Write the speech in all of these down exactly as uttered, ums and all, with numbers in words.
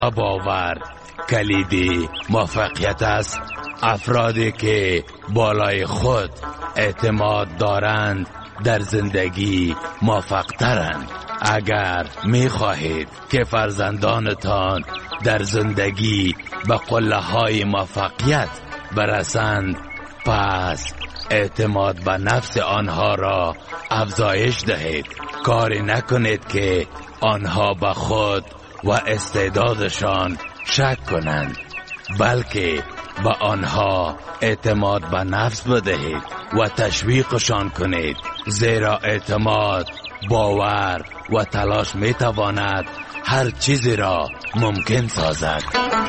باور کلیدی موفقیت است. افرادی که بالای خود اعتماد دارند در زندگی موفق ترند. اگر می خواهید که فرزندانتان در زندگی به قله های موفقیت برسند، پس اعتماد به نفس آنها را افزایش دهید. کاری نکنید که آنها به خود و استعدادشان شک کنند، بلکه به آنها اعتماد به نفس بدهید و تشویقشان کنید، زیرا اعتماد، باور و تلاش می تواند هر چیزی را ممکن سازد.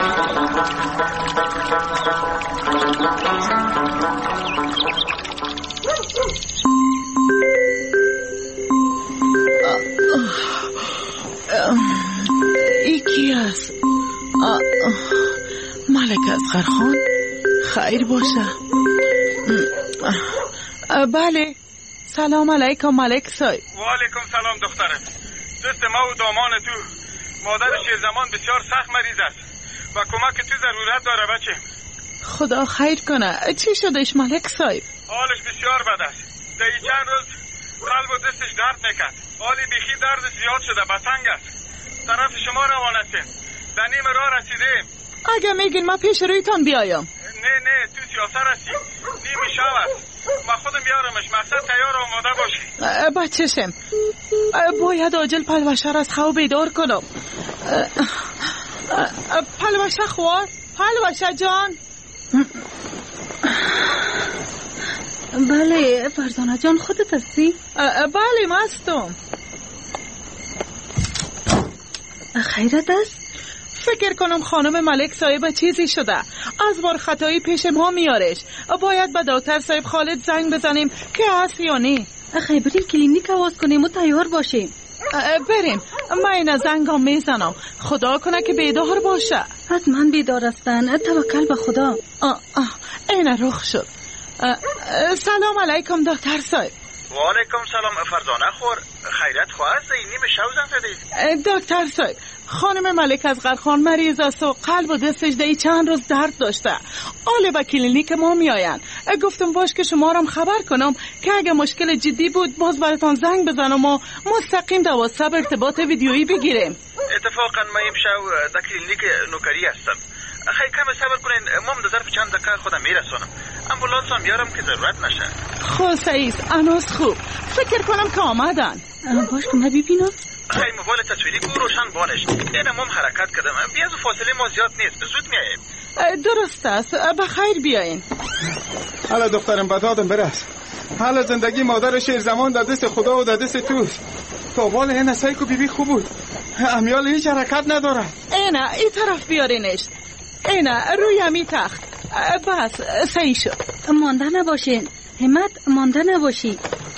یکی است. ملک اصغر خان، خیر باشه. بله، سلام علیکم ملک صاحب. و علیکم سلام دخترم. دوست ما و دامان تو، مادر شیرزمان بسیار سخت مریض است و کمک تو ضرورت داره بچه. خدا خیر کنه. چی شدش ملک صاحب؟ حالش بسیار بد است. در چند روز قلب و دستش درد میکرد. حالی بیخی درد زیاد شده، بسنگ است. طرف شما روان هستیم. در نیم راه رسیدیم. اگه میگین ما پیش رویتان بیایم. نه نه، تو سیاست هستی. نیمی شب است. ما خودم بیارمش. مقصد تیار آماده باشی. بچه‌شم، باید عاجل پلوشه را از خواب بیدار کنم. پلوشه خوار، پلوشه جان. بله فرزانه جان، خودت هستی؟ بله مستم. خیرت است؟ فکر کنم خانم ملک صاحب چیزی شده، از بار خطایی پیش ما میارش. باید به دکتر صاحب خالد زنگ بزنیم که هست یا نه. خیلی بریم کلینیک آواز کنیم و تیار باشیم. بریم، من این زنگام میزنم، خدا کنه که بیدار باشه. حتما بیدار هستن، توکل به خدا. آه آه این رخ شد. سلام علیکم دکتر صاحب. و علیکم سلام فرزانه خور، خیرت خواست؟ این نیم شو زن زدید؟ دکتر صاحب، خانم ملک اصغر خان مریض است و قلب و دستش دی چند روز درد داشته. حالا به کلینیک ما میآیند. گفتم باش که شما را خبر کنم که اگه مشکل جدی بود باز براتون زنگ بزنم و مستقیم در واتساپ ارتباط ویدیویی بگیریم. اتفاقا من امشب در کلینیک نوکری هستم. خیلی کم صبر کنین، ما در ظرف چند دقیقه خودم میرسونم. امبولانس هم بیارم که ضرورت نشه. خب سعید، انوس خوب. فکر کنم که آمدن. باش که من ببینم. خیلی موبایل تصویری کو روشن بانش. اینم هم حرکت کردم. بیاز فاصله ما زیاد نیست، زود میاییم. درست است، بخیر بیاین. حالا دخترم بدادم برس. حالا زندگی مادر شیرزمان در دست خدا و در دست توست. تا بال این سایکو بیبی خوب بود، امیال هیچ حرکت نداره. اینه این طرف بیارینش. اینه روی همی تخت. بس صحیح شد. مانده نباشین همت، مانده نباشی.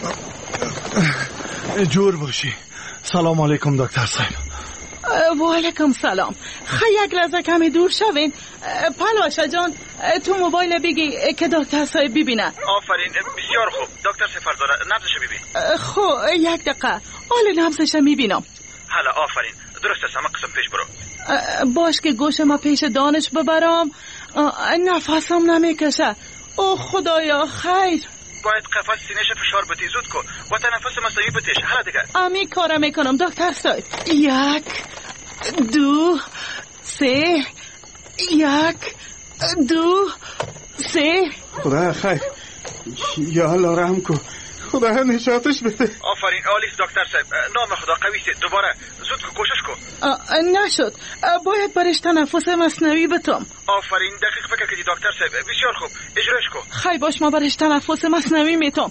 جور باشی. سلام علیکم دکتر صاحب. و علیکم سلام. خیلی یک لحظه کمی دور شوین. پلوشه جان، تو موبایل بگی که دکتر صاحب ببینه. آفرین، بسیار خوب. دکتر صاحب فرزانه نبضش ببین. خب یک دقیقه، حالا نبضش میبینم. حالا آفرین، درست است. همه قسم پیش برو. باش که گوش ما پیش دانش ببرم. نفسم نمیکشه. او خدایا خیر. باید قفس سینه‌ش فشار بدی، زود کن و تنفس مصنوعی بتیش. حالا دیگه امی کارم میکنم دکتر صاحب. یک دو سه، یک دو سه. خدا خیر، یا الله رحم کن، خدا نشاتش بده. آفرین، عالی دکتر صاحب. نام خدا قوی است. دوباره زود کو، کوشش کن. نشد، باید برش تنفس مصنوعی بتم. آفرین، دقیق فکر کردی دکتر صاحب. بسیار خوب، اجراش کن. خیلی باش، ما برش تنفس مصنوعی میتم.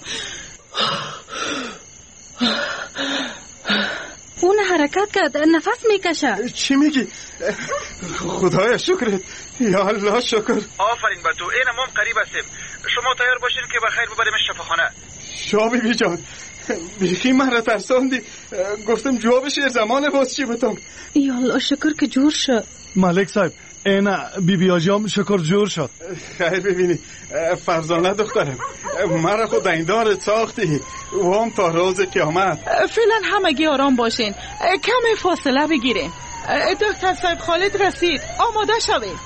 اون حرکت کرد، نفس میکشه. چی میگی؟ خدایا شکرت، یا الله شکر. آفرین با تو. اینم هم قریب هستیم. شما تیار باشین که بخیر ببریمش شفاخانه. شا بیبی جان، بیخی من را ترساندی. گفتم جواب شیرزمان باز چی بتم. یا الله شکر که جور شد. ملک صاحب، اینا بی بی آجام شکر جور شد. خیر ببینی فرزانه دخترم، مرا خود این دارت ساختی و هم تا روز قیامت. فعلا همگی آرام باشین، کمی فاصله بگیریم. دکتر صاحب خالد رسید، آماده شوید.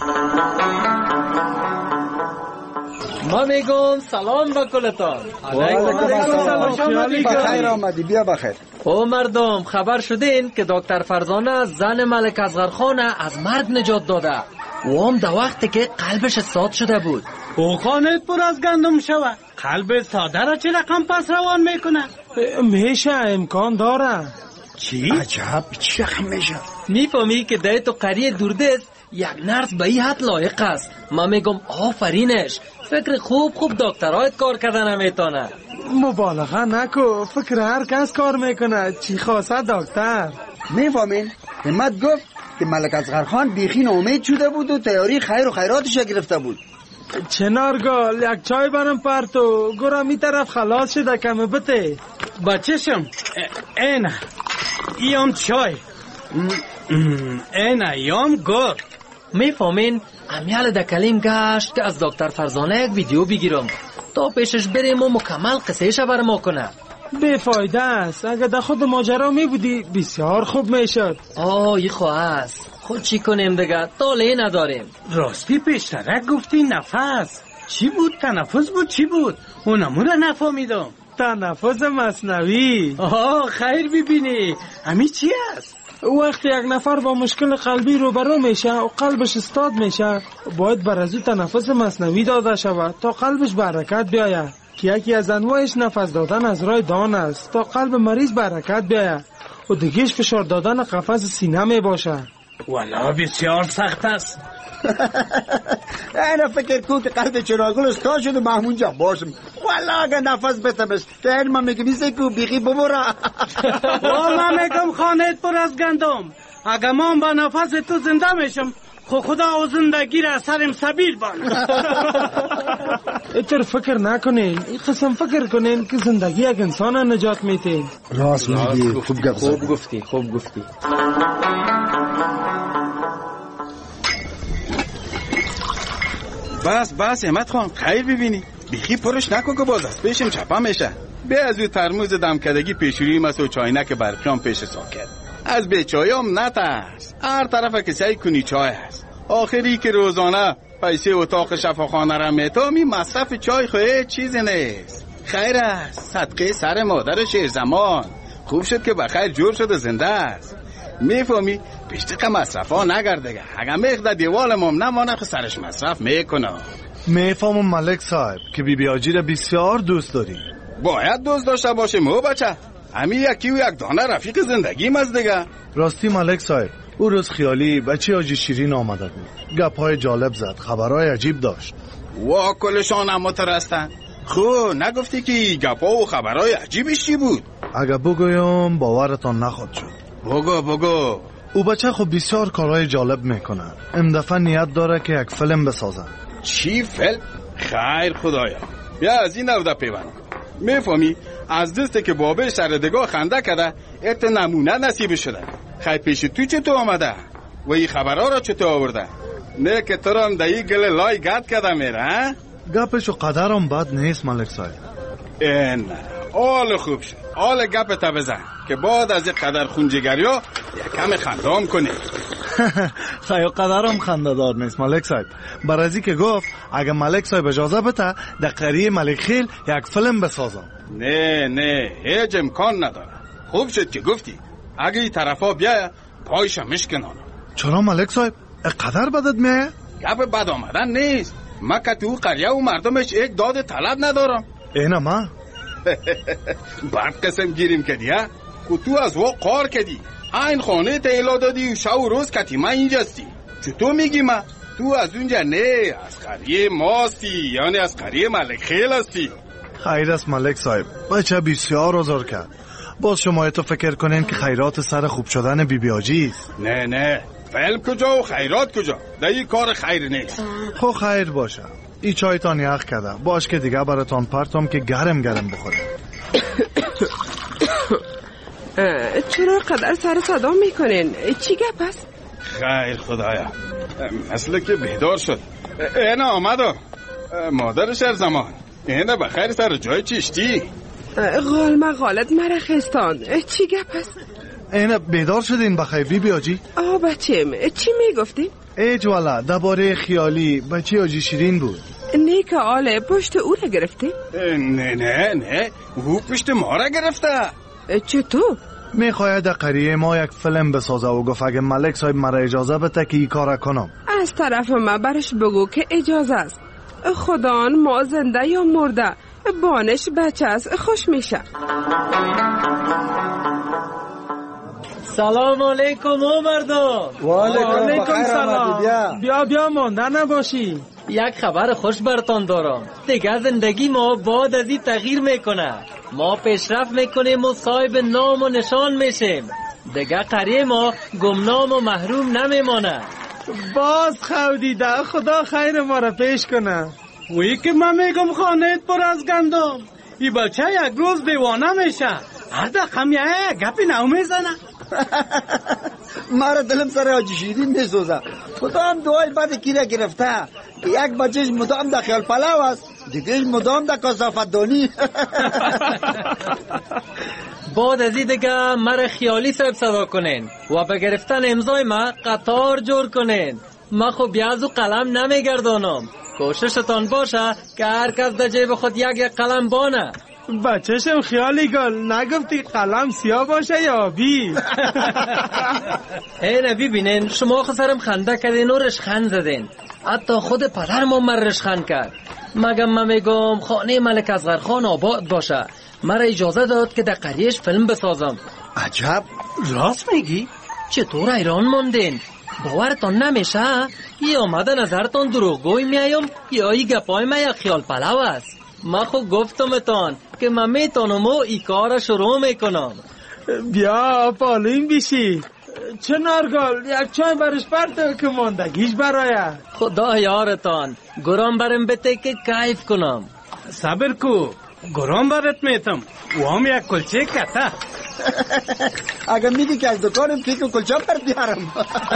ما میگم سلام با کلتان. علیکم سلام. بخیر آمدی، بیا بخیر. او مردم خبر شدین که دکتر فرزانه زن ملک اصغرخان از مرگ نجات داده و هم در وقتی که قلبش ساد شده بود. او خانت پر از گندم شوه، قلب ساده را چه رقم پس روان میکنه؟ میشه، امکان داره. چی؟ عجب، چی رقم میشه؟ میفهمی که ده تو قریه دوردست یک نرس به این حد لایق است. ما میگم آفرینش، فکر خوب خوب دکترایت کار کردن نمیتونه. مبالغه نکو، فکر هر کس کار میکنه، چی خواسته دکتر؟ میفهمین؟ همت گفت که ملک اصغرخان بیخی ناامید شده بود و تیاری خیر و خیراتش گرفته بود. چنارگل یک چای برم پرتو، گرم می طرف خلاص شده کمه بته. بچه‌شم اینا ایام چای اینا ایام گر. میفهمین امیال در کلیم گشت که از دکتر فرزانه یک ویدیو بگیرم تا پیشش بریم و مکمل قصهش بر ما کنه. بیفایده است، اگر در خود ماجرا می بودی بسیار خوب میشد. آه ای خواه است، خود چی کنیم دیگه، طاله نداریم. راستی پیشترک گفتی نفس چی بود؟ تنفس بود چی بود؟ اونمو را نفهمیدم. تنفس مصنوی. آه خیر ببینی همی چی است؟ وقتی یک نفر با مشکل قلبی روبرو میشه و قلبش استاد میشه، باید بر از او تنفس مصنوی داده شود تا قلبش به حرکت بیاید، که یکی از انواعش نفس دادن از راه دهان است تا قلب مریض به حرکت بیاید و دیگهش فشار دادن قفس سینه می باشه. والا بسیار سخت است. اینا فکر کن که قلب چراغل استاد شد و محمون جا باشم. والا اگه نفس بتمش تر من میگم ایسه که بیخی ببورا. والا میگم خانت پر از گندم، اگه من با نفس تو زنده میشم خو خدا و زندگی را سرم سبیل بان. اتر فکر نکنین، این قسم فکر کنین که زندگی یک انسان نجات میتین. راست میگی، خوب گفت خوب گفتی خوب گفتی. بس بس احمد خان، خیر ببینی بیخی پرش نکن که باز از پیشم چپا میشه. به از او ترموز دمکدگی پیشوری مست و چاینک برفیان پیش ساکت. از به چایم نترس، هر طرف که سعی کنی چای هست. آخری که روزانه پیسه اتاق شفاخانه را میتامی، مصرف چای خواه چیزی نیست. خیر است، صدقه سر مادر شیرزمان. خوب شد که بخیر جور شده زنده است. میفهمی پیشتق مصرف ها نگردگه، اگه میخده دیوال مام نمانه خو سرش مصرف میکنه. میفهمم ملک صاحب که بی بی آجی را بسیار دوست داری. باید دوست داشته باشه مو بچه، همی یکی و یک دانه رفیق زندگی مز دیگه. راستی ملک صاحب، او روز خیالی بچه آجی شیرین آمده بود، گپ‌های جالب زد، خبرهای عجیب داشت. وا کلشان هم مترستن. خو نگفتی که گپا و خبرهای عجیبش چی بود؟ اگه بگویم باورتان نخواد شد. بگو بگو. او بچه خب بسیار کارهای جالب میکنه، این دفعه نیت داره که یک فیلم بسازه. چی فیلم؟ خیر خدایا، بیا از این نوده پیوند کن. میفهمی از دسته که بابه شردگاه خنده کرده ات نمونه نصیب شده. خیلی پیش تو چطور آمده و این خبرها را چطور آورده؟ نه که تو را هم دایی گل لای گد کرده میره. گپش و قدرم بد نیست ملک صاحب. این آل خوب شد، آل گپ تا بزن که بعد از این قدر خونجگری ها یکم خندام کنی. خیلی قدرم خنده دار نیست ملک صاحب. برازی که گفت اگه ملک صاحب اجازه بده در قریه ملک خیل یک فیلم بسازم. نه نه هیچ امکان نداره. خوب شد که گفتی، اگه این طرفا بیایه پایشا مشکنانم. چرا ملک صاحب؟ قدر بدت میایه؟ گپ بد آمدن نیست، ما که تو قریه و مردمش یک داد طلب ندارم. اینا ما بعد قسم گیریم کدی ها، که تو از وا قار کدی این خانه تیلا دادی و شو روز کتی ما اینجاستی. چطور میگی ما؟ تو از اونجا نه، از قریه ماستی، یعنی از قریه ملک خیل هستی. خیر است ملک صاحب، بچه بسیار آزار کرد. باز شما تو فکر کنین که خیرات سر خوب شدن بی بی آجی است. نه نه، فعل کجا و خیرات کجا؟ در این کار خیر نیست. خو خیر باشه، ای چایتان یخ کرده، باش که دیگه براتان پرتم که گرم گرم بخوره. چرا قدر سر صدا میکنین؟ چی گپ است؟ خیر خدایا، مثل که بیدار شد. اینا آمده مادر شیرزمان، اینا بخیر سر جای چشتی. غال مقالت مرا خستان، چی گپ است؟ اینه بیدار شدین بخیر بی بی آجی؟ آه بچیم چی میگفتی؟ ایج والا درباره خیالی بچه آجی شیرین بود. نه که آله پشت او را گرفته؟ نه نه نه او پشت ما را گرفته. چطور؟ میخواید قریه ما یک فیلم بسازه و گفت اگه ملک صاحب مرا اجازه بده که ای کار کنم. از طرف ما برش بگو که اجازه است. خدان ما زنده یا مرده بانش بچه است خوش میشه. سلام علیکم او مردم. و علیکم سلام. بیا بیا بیا مانده نباشی. یک خبر خوش برتان دارم. دیگه زندگی ما بعد از این تغییر میکنه. ما پیشرفت میکنیم و صاحب نام و نشان میشیم. دیگه قریه ما گمنام و محروم نمیمانه. باز خودیده خدا خیر ما را پیش کنه. وی که من میگم خانه پر از گندم. ای بچه یک روز دیوانه میشه. هر دقیقه یک گپی نو میزنه. مرا دلم سر حاجی شیرین میسوزه. خدا هم دعای بعد کی را گرفته که یک بچهش مدام در خیال پلاو است، دیگهش مدام در کثافت دانی. بعد از این دیگه مرا خیالی صاحب صدا کنین و به گرفتن امضای ما قطار جور کنین. ما خب بیاز و قلم نمیگردانم. کوششتان باشه که هر کس در جیب خود یک یک قلم بانه. بچه‌شم خیالی گل نگفتی قلم سیاه باشه یا آبی؟ اینه ببینین شما خسرم خنده کردین و رشخند زدین. حتی خود پدرم هم من رشخند کرد. مگم من میگم خانه ملک اصغر خان آباد باشه. مرا اجازه داد که در قریهش فیلم بسازم. عجب راست میگی؟ چطور ایران موندین؟ باورتان نمیشه؟ یا آمده نظرتان دروغگوی میایم یا ای گپای ما یک خیال پلو است. ما خود گفتمتان که من میتونم و ای کار شروع میکنم. بیا پالین بیشی. چنارگل یک چای برش برده که ماندگیش برای. خدا یارتان گرام برم بته که کیف کنم. صبر کو گرام برت میتم و هم یک کلچه کتا. اگر میگی که از دکانم کیک و کلچه پر بیارم.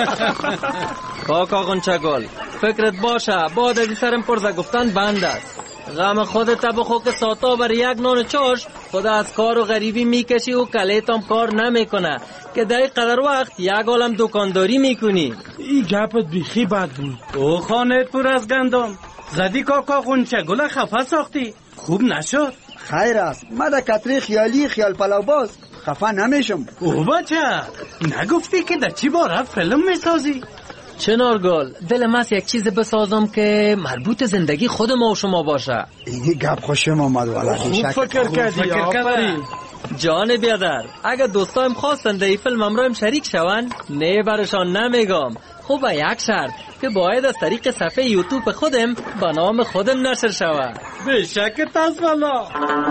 کاکا غنچه گل فکرت باشه بعد از سرم پرزه گفتن بند است. غم خودت بخو که ساتا بر یک نان چاش خود از کار و غریبی میکشی و کلیتام کار نمیکنه که در قدر وقت یک عالم دکانداری میکنی. این گپت بیخی بد بود. او خانه پر از گندم زدی کاکا غنچه گل خفه ساختی خوب نشد. خیر است من در کتری خیالی خیال پلاو باز خفه نمیشم. او بچه نگفتی که در چی باره فیلم میسازی؟ چنارگل دلم است یک چیز بسازم که مربوط زندگی خود ما و شما باشه. اینی گپ خوشم آمد والا. خوب فکر کردی آفرین. جان بیادر اگر دوستایم خواستن در این فیلم امرایم شریک شون نه برشان نمیگم. خوبه یک شرط که باید از طریق صفحه یوتیوب خودم با نام خودم نشر شود. به شک تاس والا.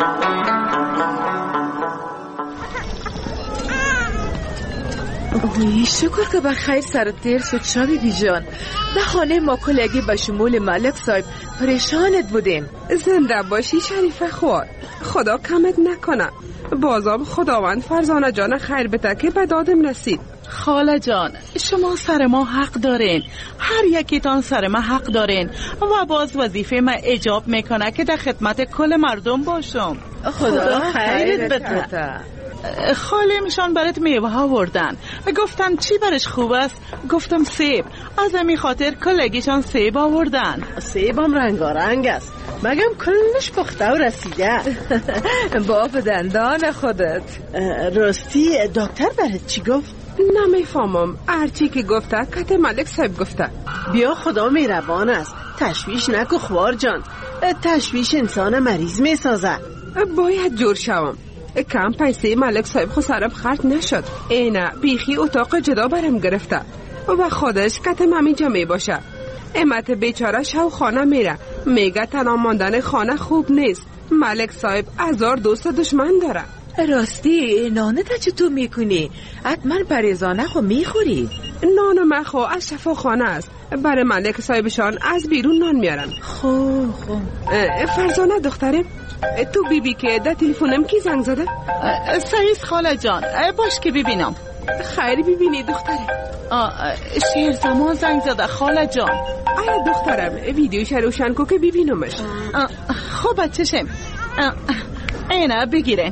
اوی شکر که بخیر سر تیر شد شبی بی جان. در خانه ما کلگی به شمول ملک صاحب پریشانت بودیم. زنده باشی شریف خوار خدا کمت نکنه. بازم خداوند فرزانه جان خیر بده که به دادم رسید. خاله جان شما سر ما حق دارین. هر یکیتان سر ما حق دارین و باز وظیفه ما اجاب میکنه که در خدمت کل مردم باشم. خدا خیرت بده. خاله میشان برات میوه ها وردن گفتن چی برش خوب است؟ گفتم سیب. از همین خاطر کلگیشان سیب آوردن. سیبم رنگارنگ است مگم کلش پخته و رسیده. با دندان خودت. راستی دکتر برات چی گفت؟ نمیفهمم. هرچی که گفته کت ملک صاحب گفته. بیا خدا مهربان است تشویش نکو خوار جان. تشویش انسان مریض میسازه. باید جور شوم. کم پیسه ملک صاحب خو سرم خرد نشد. اینه بیخی اتاق جدا برم گرفته و خودش کتم همینجا می باشه. امت بیچاره شو خانه میره میگه تنها ماندن خانه خوب نیست. ملک صاحب هزار دوست دشمن داره. راستی نانه تا چطور میکنی؟ حتما پریزانه خو میخوری؟ نان من خو از شفا خانه است. برای ملک صاحبشان از بیرون نان میارن. خو خو فرزانه دخترم تو بی بی که در تلفنم کی زنگ زده؟ سعید خاله جان باش که ببینم. خیلی ببینی دخترم. شیر زمان زنگ زده خاله جان. آیا دخترم ویدیوش روشن کو که ببینمش. خب بچشم اینه بگیرین.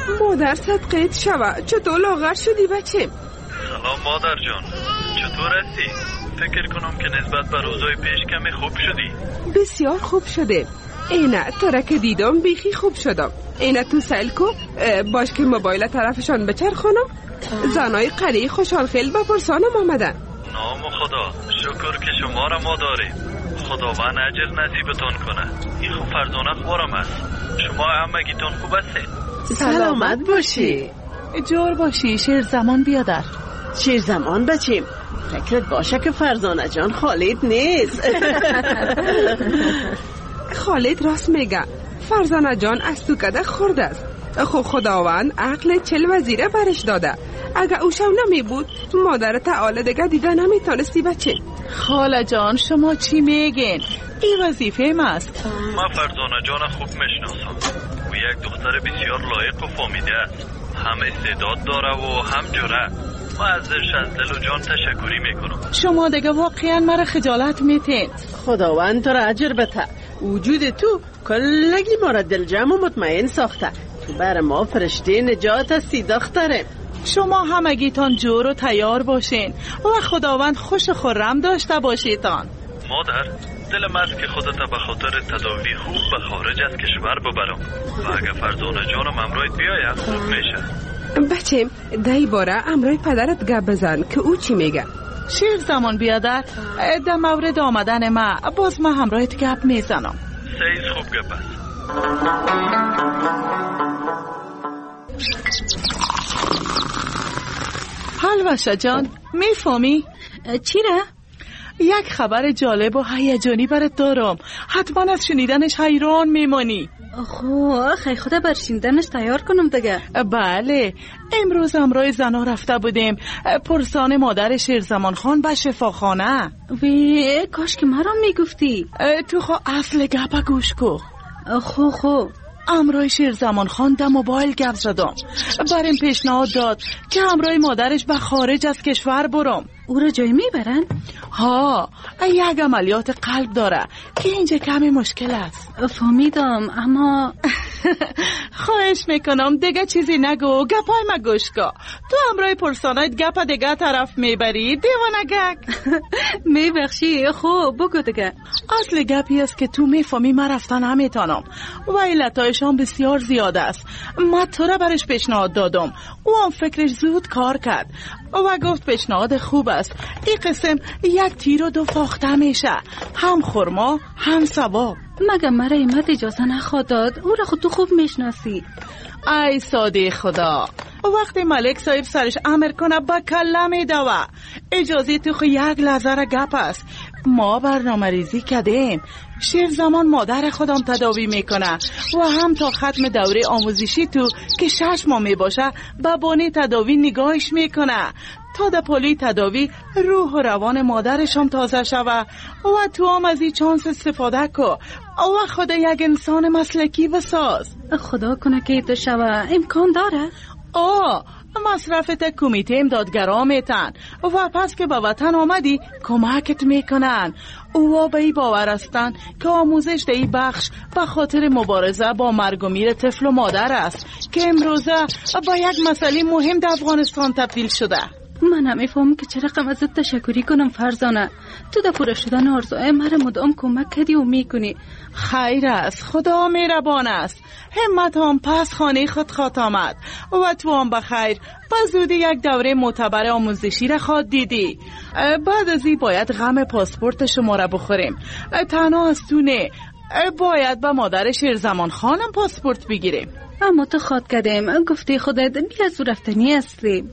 مادر صدقیت شوه، چطور لاغر شدی بچه؟ سلام مادر جان، چطور هستی؟ فکر کنم که نسبت به روزای پیش کمی خوب شدی. بسیار خوب شده. اینه تو را که دیدم بیخی خوب شدم. اینه تو سیل کو باش که موبایل طرفشان بچرخونم. زنای قریه خوشحال خیل بپرسانم آمدن. نام خدا، شکر که شما را ما داریم. خداوند اجر نصیبتان کنه. این خوب فرزانه خورم است. شما همگیتون خوب هستین؟ سلامت باشی. جور باشی. شیر زمان بیادر. شیر زمان بچیم. فکرت باشه که فرزانه جان خالد نیست. خالد راست میگه. فرزانه جان از تو کده خورده است. خب خداوند عقل چل وزیره برش داده. اگه او شو نمی بود مادر تعالی دیگه دیده نمیتونستی بچه. خاله جان شما چی میگین؟ این وظیفه ماست. من فرزانه جان خوب میشناسم. او یک دختر بسیار لایق و فامیده است. هم استعداد داره و هم جرأت. من ازش از دل و جان تشکری میکنم. شما دیگه واقعا مرا خجالت میتین. خداوند تو را اجر بده. وجود تو کلگی ما را دل جمع و مطمئن ساخته. تو بر ما فرشته نجات هستی دختره. شما همگیتان جور و تیار باشین و خداوند خوش خرم داشته باشیتان. مادر دلم است که خودت به خاطر تداوی خوب به خارج از کشور ببرم و اگه فرزانه جانم امروز بیاید خوب میشه. بچه دای باره امروز پدرت گپ بزن که او چی میگه. شیر زمان بیادر در مورد آمدن ما باز ما همراهت گپ میزنم. سیز خوب گپ است. حلوشه جان میفهمی؟ چی را؟ یک خبر جالب و هیجانی برات دارم. حتما از شنیدنش حیران میمانی. خب خیلی خدا بر شنیدنش تیار کنم دیگه. بله امروز امرای زنا رفته بودیم پرسان مادر شیرزمان خان به شفاخانه. وی کاش که مرا میگفتی. تو خو اصل گپا گوش کو. خو خو امرای شیرزمان خان در موبایل گپ زدم. بریم پیشنهاد داد که امرای مادرش به خارج از کشور برم. او را جای میبرن؟ ها یک عملیات قلب داره که اینجا کمی مشکل است. فهمیدم اما خواهش میکنم دیگه چیزی نگو. گپای ما گوش کن. تو امرای پرسانایت گپ دیگه طرف میبری دیوانه گک. میبخشی خوب بگو دیگه. اصل گپی است که تو میفهمی من رفتن نمیتونم و علتایشان بسیار زیاده است. من تو را برش پیشنهاد دادم. او هم فکرش زود کار کرد و گفت پیشنهاد خوب است. این قسم یک تیر و دو فاخته میشه. هم خرما هم ثواب. مگه مرا ایمت اجازه نخواد داد؟ او را خود تو خوب میشناسی. ای ساده خدا وقتی ملک صاحب سرش امر کنه با کله میدوه. اجازه تو خو یک لحظه را گپ است. ما برنامه ریزی کردیم. شیر زمان مادر خودم تداوی میکنه و هم تا ختم دوره آموزشی تو که شش ماه میباشه با بانی تداوی نگاهش میکنه تا در پلی تداوی روح و روان مادرش هم تازه شوه و تو هم از این چانس استفاده کو و خود یک انسان مسلکی بساز. خدا کنه که ایت شوه. امکان داره؟ آه مصرفت کمیته امدادگرا میتن و پس که به وطن آمدی کمکت میکنن. او به ای باور هستن که آموزش در این بخش به خاطر مبارزه با مرگ و میر طفل و مادر است که امروزه با یک مسئله مهم در افغانستان تبدیل شده. من نمیفهم که چرا قم ازت تشکری کنم فرزانه. تو در پوره شدن آرزوهای مرا مدام کمک کردی و میکنی. خیر است. خدا مهربان است. همت هم پس خانه خود خواهد آمد و تو هم بخیر با زودی یک دوره معتبر آموزشی را خواهد دیدی. بعد از این باید غم پاسپورت شما را بخوریم. تنها از تو نه باید با مادر شیرزمان خانم پاسپورت بگیریم. اما تو خواد کردیم گفته خودت بیا زو رفتنی هستیم.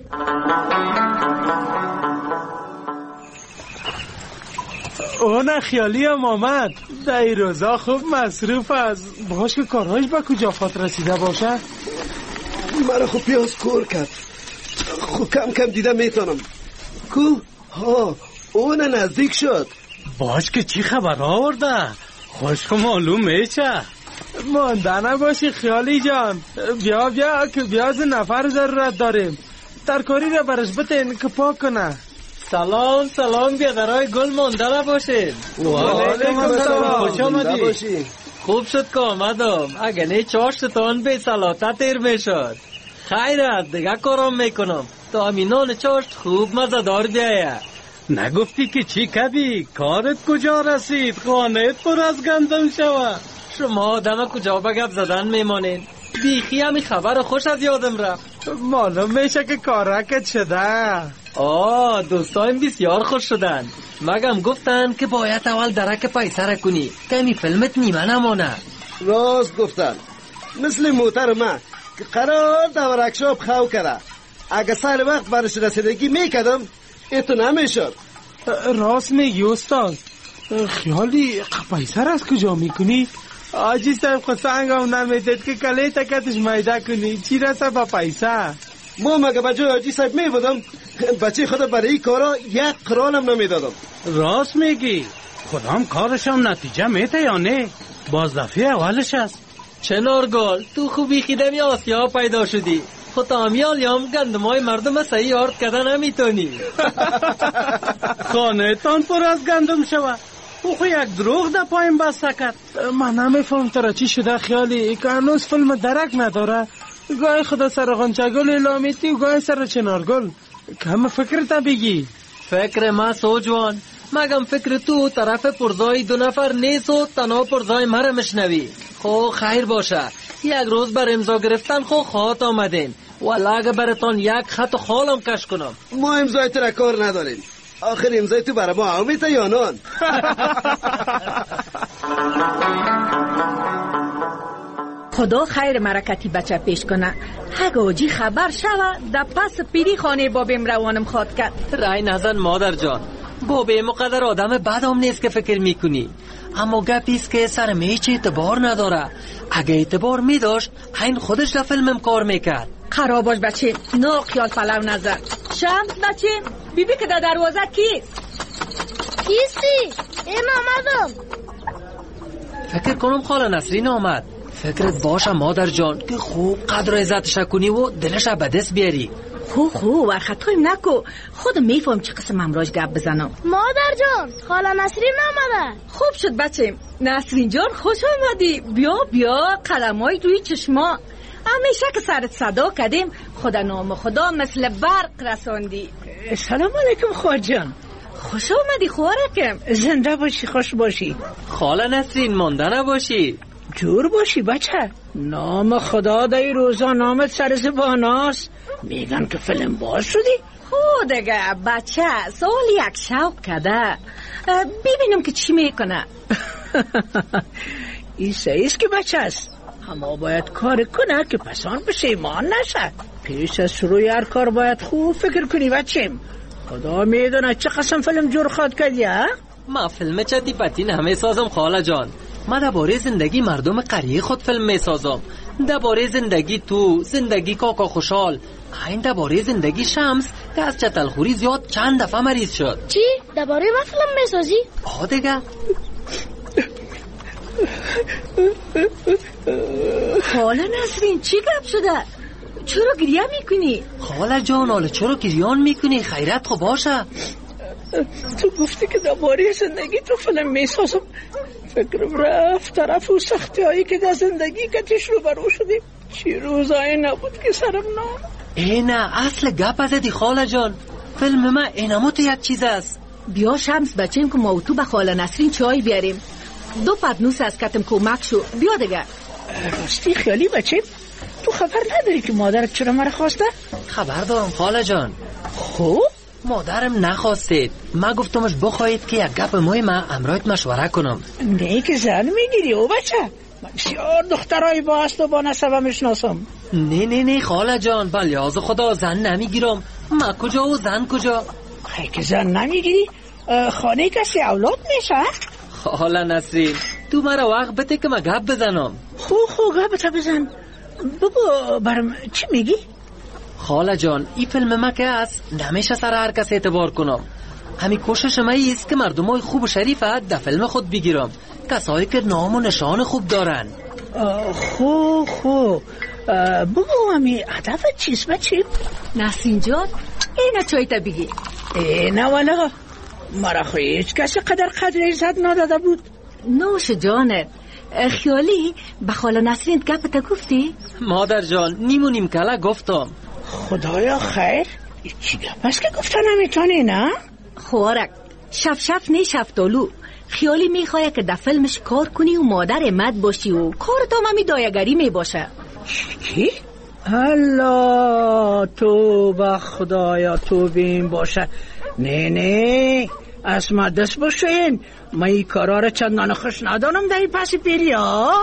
اون خیالی هم آمد. در این روزا خوب مصروف است. باش که کارهایش به کجا فات رسیده باشه. مرا خوب پیاز کور کرد. خوب کم کم دیده میتونم. کو ها اون نزدیک شد. باش که چی خبر آورده؟ خوشک معلوم میشه. مانده نباشی خیالی جان. بیا بیا که بیاز نفر ضرورت داریم. ترکاری را برش بتین که پاک کنه. سلام سلام بیادرهای گل مانده نباشید. وعلیکم السلام. خوش آمدید. خوب شد که آمدم. اگه نه چاشتتان به سلاتت تیر میشد. خیر است دیگه کارم میکنم تا همین نان چاشت خوب مزدار بیایه. نگفتی که چی کردی؟ کارت کجا رسید؟ خانهت پر از گندم شوه. شما آدم کجا به گپ زدن میمانین؟ بیخی همین خبر خوش از یادم رفت. معلوم میشه که کارکت شده. آه دوستان بسیار خوش شدن. مگم گفتن که باید اول درک پیسه را کنی که این فیلمت نیمه نمانه. راست گفتن، مثل موتر من که قرار در ورکشاپ خو کرده، اگه سر وقت برش رسیدگی میکردم ایتو نمیشد. راست میگی استاد. خیالی پیسه را از کجا میکنی؟ آجی صاحب خود سنگم نمیدید که کلی تکتش میده کنی. چی رسه با پیسه؟ ما مگه بجای آجی صاحب میبودم بچه خدا برای این کارا یک قرانم نمیدادم. راست میگی. خودم کارشم نتیجه میده یا نه؟ باز دفعه اولش است. چنارگل تو خوبی خیدمی آسیا پیدا شدی. خود آمیال یام گندمای مردم صحیح آرد کردن نمیتونی. خانه تان پر از گندم شوه. او خو یک دروغ در پایم بسته کرد. من نمیفهم ترا چی شده خیالی که هنوز فیلم درک نداره. گاهی خدا سر غنچگل اعلامیتی و گاهی سر چنارگل. کم فکر تا بگی. فکر ما سوجوان. مگم فکر تو طرف پرزای دو نفر نیست و تنها پرزای مرا مشنوی. خو خیر باشه. یک روز بر امضا گرفتن خو خواهد آمدین. والا اگه براتان یک خط خالم کش کنم. ما امضای تو را کار نداریم. آخر امضای تو برای ما آمیته یا نان؟ خدا خیر مرکتی بچه پیش کنه. هگاجی خبر شوه در پس پیری خانه بابیم روانم خواد کرد. رای نزن مادر جان. بابیم مقدر آدم بدم نیست که فکر میکنی. اما گپیست که سر میچ اعتبار نداره. اگه اعتبار میداشت این خودش در فیلمم کار میکرد. خراب باش بچه، نو خیال پلو نظر. شمس بچه بیبی که در دروازه کیست؟ کیستی؟ این آمدم. فکر کنم خاله نسرین آمد. فکرت باشه مادر جان که خوب قدر عزتش کنی و دلش به دست بیاری. خو خو و خطایم نکو. خود میفهم چه قسم امراج گپ بزنم. مادر جان خاله نسرین آمده. خوب شد بچه. نسرین جان خوش آمدی. بیا بیا قلمای روی چشما. همیشه که سرت صدا کردیم خدا نام خدا مثل برق رساندی. سلام علیکم خواهر جان. خوش آمدی خوارکم. زنده باشی، خوش باشی. خاله نسرین مانده نباشی. جور باشی بچه. نام خدا دای روزا نامت سر زباناست. میگن که فیلم باز شدی. خود دیگه بچه سال یک شوق کده. ببینم که چی میکنه. این سعیست که بچه است. اما باید کار کنه که پسان پشیمان نشد. پیش از شروع هر کار باید خوب فکر کنی بچیم. خدا میدونه چه قسم فیلم جور خواد کردی ها؟ ما فیلم چتی پتی نمی سازم خاله جان. ما درباره زندگی مردم قریه خود فیلم می سازم. درباره زندگی تو، زندگی کاکا خوشحال. این درباره زندگی شمس که از چتلخوری زیاد چند دفعه مریض شد. چی؟ درباره ما فیلم می سازی؟ آه دیگه. خاله نسرین چی گپ شده؟ چرا گریه میکنی؟ خاله جان حالا چرا گریان میکنی؟ خیرت خو باشه. تو گفتی که درباره زندگی تو فیلم میسازم. فکرم رفت طرف و سختی هایی که در زندگی کتش رو برو شدیم. چی روزایی نبود که سرم نام. اینه اصل گپ ازدی خاله جان. فیلم من اینمو تو یک چیز است. بیا شمس بچیم که ما و تو به خاله نسرین چای بیاریم. دو پدنوس از کتم کمک شو. بیا دیگه. راستی خیالی بچیم تو خبر نداری که مادرت چرا مرا خواسته؟ خبر دارم خاله جان. خوب؟ مادرم نخواستید. ما گفتمش بخواهید که یک گپ مهم امرایت مشوره کنم. نه که زن میگیری او بچه. من بسیار دخترای با است و با نسبه میشناسم. نه نه نه خاله جان بلیاز خدا زن نمیگیرم. ما کجا و زن کجا؟ خیلی که زن نمیگیری خانه کسی اولاد میشه؟ خاله نسرین تو مرا وقت بده که ما گپ بزنم. خو خو گپ بزن. بابا برم چی میگی؟ خاله جان این فیلم ما که است نمیشه سر هر کس اعتبار کنم. همین کوشش ما است که مردمای خوب و شریفه در فیلم خود بگیرم. کسایی که نام و نشان خوب دارن. خو خو بابا همین هدفت چیست بچی؟ نسرین جان اینه چایی تا بگی؟ اینه والا مرا خو هیچ کسی قدر قدر عزت نداده بود. نوش جانت خیالی به خاله نسرین گپت گفتی؟ مادر جان نیمونیم کلا گفتم. خدایا خیر چی گپ است که گفتن نمیتونی نه؟ خوارک شف شف نه شفتالو خیالی میخواه که در فیلمش کار کنی و مادر مد باشی و کارت هم همی دایگری میباشه. چی؟ الله تو با خدایا تو بین باشه. نه نه از ما دست باشین ما این کارا را چندان خوش ندانم در این پسی پیری ها.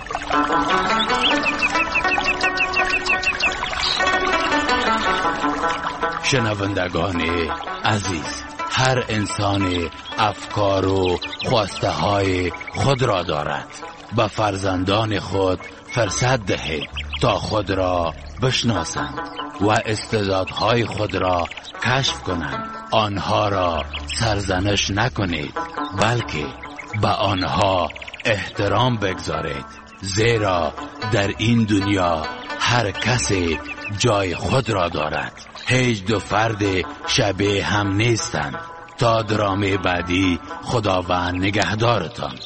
شنوندگان عزیز، هر انسان افکار و خواسته های خود را دارد. به فرزندان خود فرصت دهید تا خود را بشناسند و استعدادهای خود را کشف کنند. آنها را سرزنش نکنید بلکه به آنها احترام بگذارید، زیرا در این دنیا هر کسی جای خود را دارد. هیچ دو فرد شبیه هم نیستند. تا درامه بعدی خداوند نگهدارتان.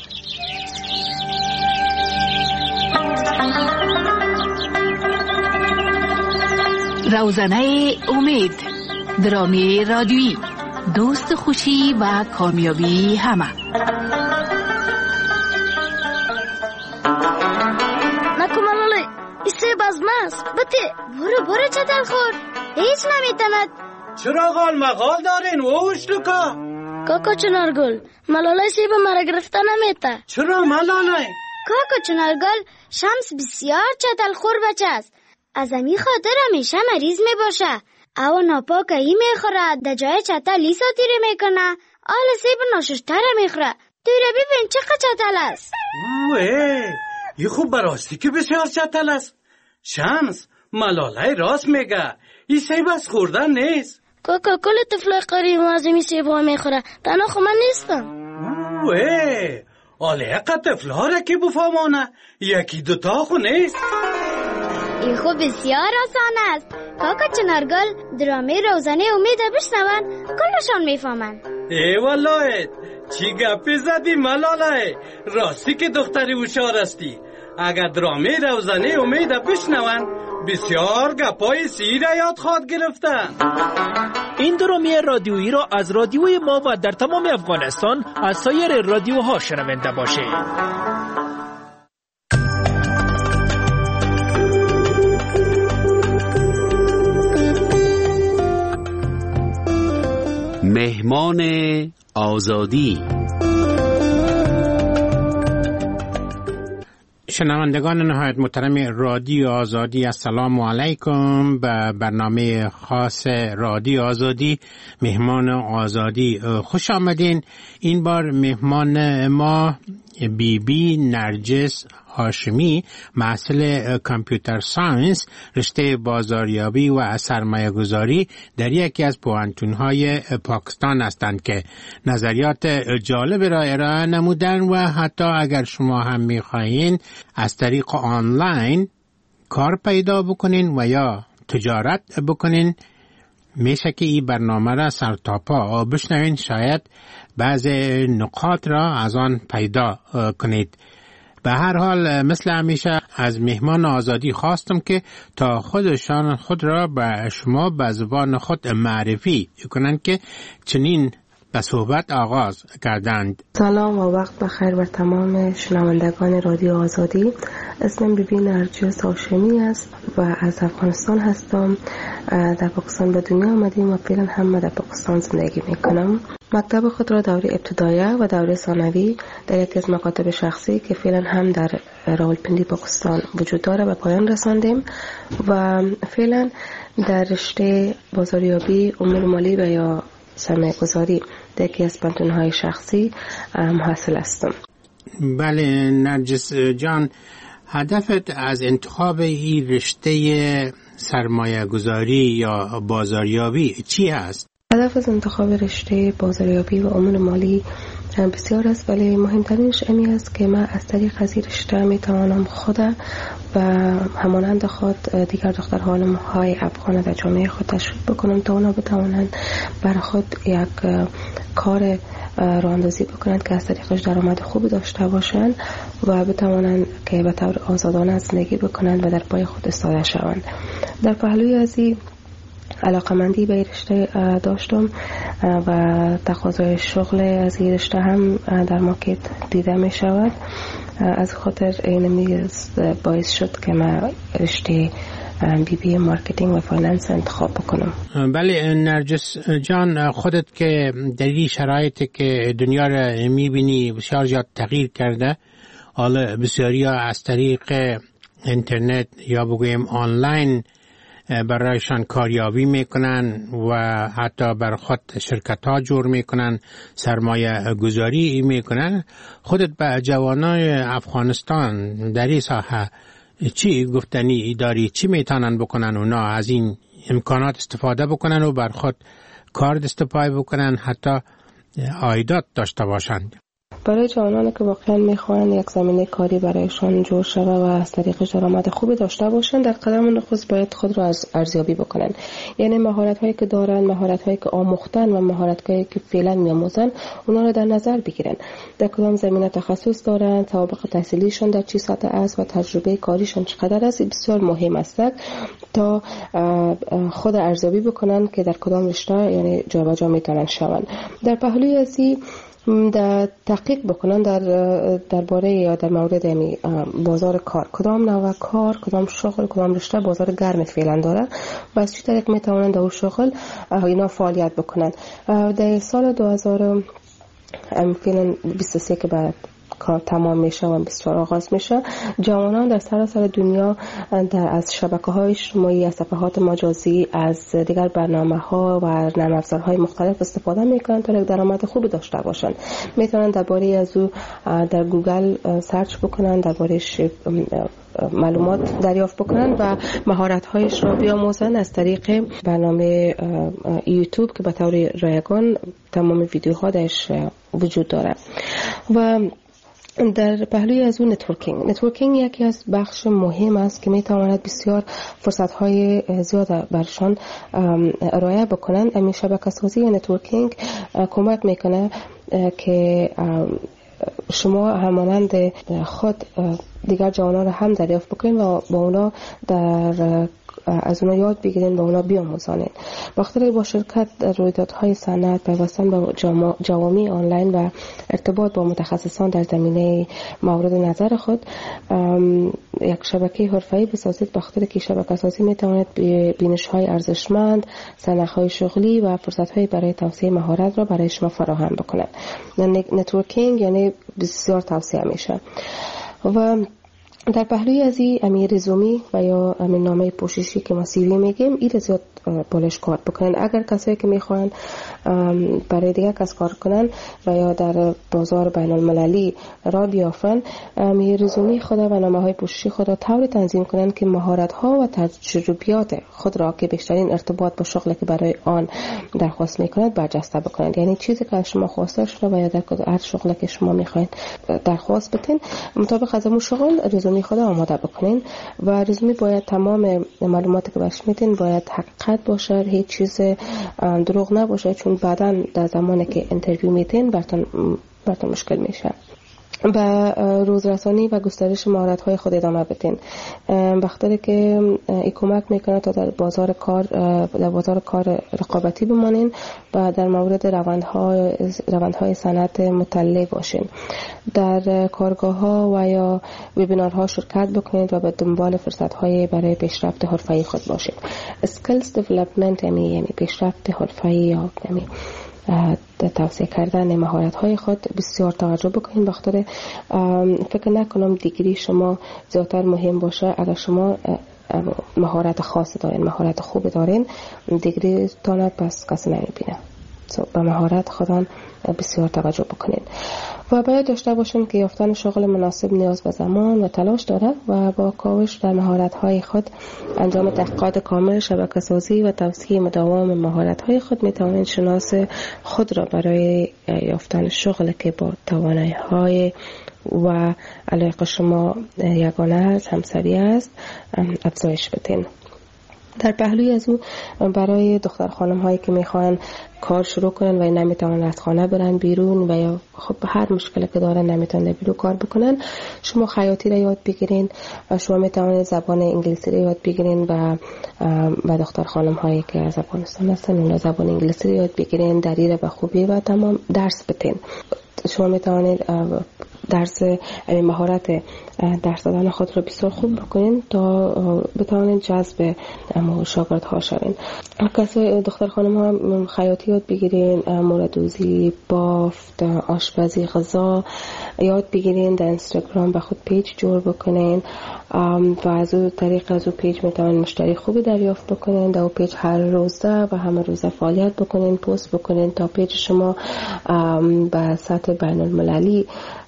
روزنه امید، درامه رادیویی، دوست خوشی و کامیابی همه. نکو ملاله ایسه بزمست بته برو برو چتل خور هیچ نمیتند. چرا غال مغال دارین ووش لکا؟ کاکا چنارگل ملاله سیب مرا گرفته نمیته. چرا ملاله؟ کاکا چنارگل شمس بسیار چتل خور بچه است. از امی خاطر همیشه مریض می باشه. او ناپاک ای می خوره در جای چتل لی ساتیره می کنه. آل سیب ناششتره می خوره. توی ببین چقدر چتل است. اوه ای خوب براستی که بسیار چتل است. شمس ملاله راست میگه. این سیب از خوردن نیست. کاکا کل طفلای قریب از این سیب ها می خوره. تنها خو من نیستم. اوه آله اقا طفل ها را که بفهمانه یکی دوتا خو نیست. این خوب بسیار آسان است. کاکا چنارگل درامه روزانه امید بشنون کلشان میفهمن. ای والله چی گپی زدی ملاله؟ راستی که دختری هوشیار استی. اگر درامه روزانه امید بشنون بسیار گپای سیر یاد خواد گرفتن. این درامه رادیویی را از رادیوی ما و در تمام افغانستان از سایر رادیوها شنونده باشید. مهمان آزادی. شنوندگان نهایت محترم رادیو آزادی، السلام علیکم. به برنامه خاص رادیو آزادی مهمان آزادی خوش آمدین. این بار مهمان ما بی بی نرجس هاشمی، محصل کامپیوتر ساینس، رشته بازاریابی و سرمایه گذاری در یکی از پوهنتون‌های پاکستان هستند که نظریات جالب را ارائه نمودن و حتی اگر شما هم می‌خواهید از طریق آنلاین کار پیدا بکنین و یا تجارت بکنین، میشه که این برنامه را سر تا پا بشنوین، شاید بعض نکات را از آن پیدا کنید. به هر حال مثل همیشه از مهمان آزادی خواستم که تا خودشان خود را به شما به زبان خود معرفی کنند که چنین به صحبت آغاز کردند. سلام و وقت بخیر بر تمام شنوندگان رادیو آزادی. اسمم بی بی نرجس هاشمی است و از افغانستان هستم. در پاکستان به دنیا آمدیم و فعلا هم در پاکستان زندگی میکنم. مکتب خود را دوره ابتدایه و دوره ثانوی در یکی از مکاتب شخصی که فعلا هم در راولپنڈی پاکستان وجود داره به پایان رساندیم و فعلا در رشته بازاریابی، امور مالی و یا سرمایه گذاری در یکی از پانتون‌های شخصی محصل هستم. بله نرجس جان، هدفت از انتخاب این رشته سرمایه گذاری یا بازاریابی چی است؟ هدف از انتخاب رشته بازاریابی و امور مالی بسیار است، ولی مهمترینش امی است که من از طریق از این رشته می توانم خود و همانند خود دیگر دخترها های افغان در جامعه خود تشویق بکنم تا اونا بتوانند بر خود یک کار راه اندازی بکنند که از طریقش درآمد خوبی داشته باشند و بتوانند که به طور آزادانه زندگی بکنند و در پای خود ایستاده شوند. در پهلوی از این علاقمندی به این رشته داشتم و تقاضای شغل از این رشته هم در مارکت دیده می شود. از خاطر این باعث شد که من رشته بی بی مارکتینگ و فایننس انتخاب بکنم. بله نرجس جان، خودت که در این شرایطی که دنیا را میبینی بسیار زیاد تغییر کرده، حالا بسیاری ها از طریق اینترنت یا بگویم آنلاین برایشان کاریابی میکنن و حتی بر خود شرکت ها جور میکنن، سرمایه گذاری میکنن. خودت به جوانای افغانستان در این ساحه چی گفتنی داری؟ چی میتونن بکنن اونا از این امکانات استفاده بکنن و بر خود کار دستپای بکنن، حتی عایدات داشته باشند؟ برای جوانانی که واقعا میخوان یک زمینه کاری برایشان جور شود و از طریقش درآمد خوبی داشته باشند، در قدم نخست باید خود را از ارزیابی بکنن. یعنی مهارت هایی که دارن، مهارت هایی که آموختن و مهارت هایی که فعلا میآموزن، اونا را در نظر بگیرن. در کدام زمینه تخصص دارن، سابقه تحصیلیشون در چه سطح است و تجربه کاریشون چقدر است، بسیار مهم است تا خود ارزیابی بکنن که در کدام رشته یعنی جابجا میتونن شون. در پهلوی ازی در تحقیق بکنن در درباره یا در مورد یعنی بازار کار، کدام نوع کار، کدام شغل، کدام رشته بازار گرم فعلا داره و از چه طریق میتونن در اون شغل اینا فعالیت بکنن. در سال دو هزار فعلا بیست و سه که بعد کار تمام میشه و بیست و چهار آغاز میشه، جوانان در سراسر دنیا در از شبکه‌های اجتماعی، از صفحات مجازی، از دیگر برنامه‌ها و نرم افزارهای مختلف استفاده میکنن تا یک درآمد خوبی داشته باشن. میتونن درباره از او در گوگل سرچ بکنن، درباره‌اش معلومات دریافت بکنن و مهارت‌هایش را بیاموزن از طریق برنامه یوتیوب که به طور رایگان تمام ویدیوها درش وجود داره. و در پهلوی از اون نتورکینگ نتورکینگ یکی از بخش مهم است که میتواند بسیار فرصت‌های زیاد برشان ارائه بکنن. همین شبکه‌سازی یا نتورکینگ کمک میکنه که شما همانند خود دیگر جوانان را هم دریافت بکنید و با اونا در از اونا یاد بگیرین و اونا بیاموزانین. وقتی با شرکت در رویدادهای صنعت، پیوستن به جوامع آنلاین و ارتباط با متخصصان در زمینه مورد نظر خود یک شبکه حرفه‌ای بسازید، وقتی که شبکه سازی میتواند بینش‌های ارزشمند، سنخ‌های شغلی و فرصت‌های برای توسعه مهارت را برای شما فراهم بکند. نتورکینگ یعنی بسیار توسعه میشه. و در پهلوی از این امی رزومی و یا امی نامه پوششی که ما سی وی میگیم، این را زیاد بالش کار بکنن. اگر کسایی که میخوان برای دیگه کس کار کنن و یا در بازار بین المللی را بیافن، امی رزومی خود و نامه های پوششی خود را طوری تنظیم کنن که مهارت ها و تجربیات خود را که بیشترین ارتباط با شغلی که برای آن درخواست میکنند برجسته بکنند. یعنی چیزی که شما خواسته شده و یا در هر شغلی که شما میخواین درخواست بتین، مطابق از اون شغل رزومی خود آماده بکنین. و رزومی باید تمام معلوماتی که بهش میدین باید حقیقت باشه، هیچ چیز دروغ نباشه، چون بعداً در زمانی که اینترویو میدین براتون براتون مشکل میشه. و روزرسانی و گسترش مهارت‌های خود ادامه بدین. وقتی که این کمک میکنه تا در بازار کار در بازار کار رقابتی بمانین و در مورد روندهای روندهای صنعت مطلع باشین. در کارگاه‌ها و یا وبینارها شرکت بکنید و به دنبال فرصت‌های برای پیشرفت حرفه‌ای خود باشید. اسکیلز دیولپمنت یعنی پیشرفت حرفه‌ای یا یعنی توسعه کردن مهارت‌های خود بسیار توجه بکنید. بخاطر فکر نکنم دیگری شما زیادتر مهم باشه. اگر شما مهارت خاص دارین، مهارت خوب دارین، دیگری تانه پس کسی نمیبینه. به مهارت خودان بسیار توجه بکنید. و باید داشته باشین که یافتن شغل مناسب نیاز به زمان و تلاش داره و با کاوش در مهارت‌های خود، انجام تحقیقات کامل، شبکه‌سازی و توسعه مداوم مهارت‌های خود می‌توانید شناس خود را برای یافتن شغلی که با توانایی‌های و علاقه شما یگانه است، همسری است، افزایش بدین. در پهلوی از او برای دختر خانم هایی که میخوان کار شروع کنن و نمیتونن از خانه برن بیرون و یا خب هر مشکلی که دارن نمیتونن بیرون کار بکنن، شما خیاطی را یاد بگیرین و شما میتونید زبان انگلیسی را یاد بگیرین و و دختر خانم هایی که از افغانستان هستن اونا زبان انگلیسی را یاد بگیرین، دری را به خوبی و تمام درس بدین. شما میتونید درس مهارت درس دادن خود رو بسیار خوب بکنین تا بتوانید جذب شاگرد ها شوین. کسای دختر خانم ها خیاطی یاد بگیرین، موردوزی، بافت، آشپزی، غذا یاد بگیرین، در اینستاگرام به خود پیج جور بکنین و از اون طریق از اون پیج میتوانید مشتری خوبی دریافت بکنین. در اون پیج هر روزه و همه روزه فعالیت بکنین، پست بکنین تا پیج شما به سطح بین المللی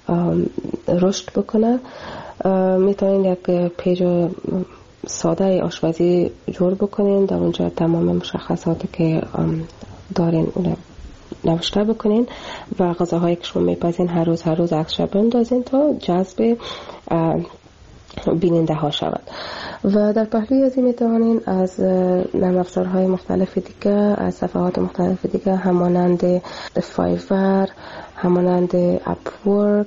رشد بکنه. میتونین یک پیج ساده آشپزی جور بکنین، در اونجا تمام مشخصاتی که دارین اون نوشته بکنین و غذاهایی که شما میپزین هر روز هر روز عکسش بندازین تا جذب بیننده ها شود. و در پهلوی از این میتوانین از نرم افزارهای مختلف دیگه، از صفحات مختلف دیگه همانند فایور، همانند اپورک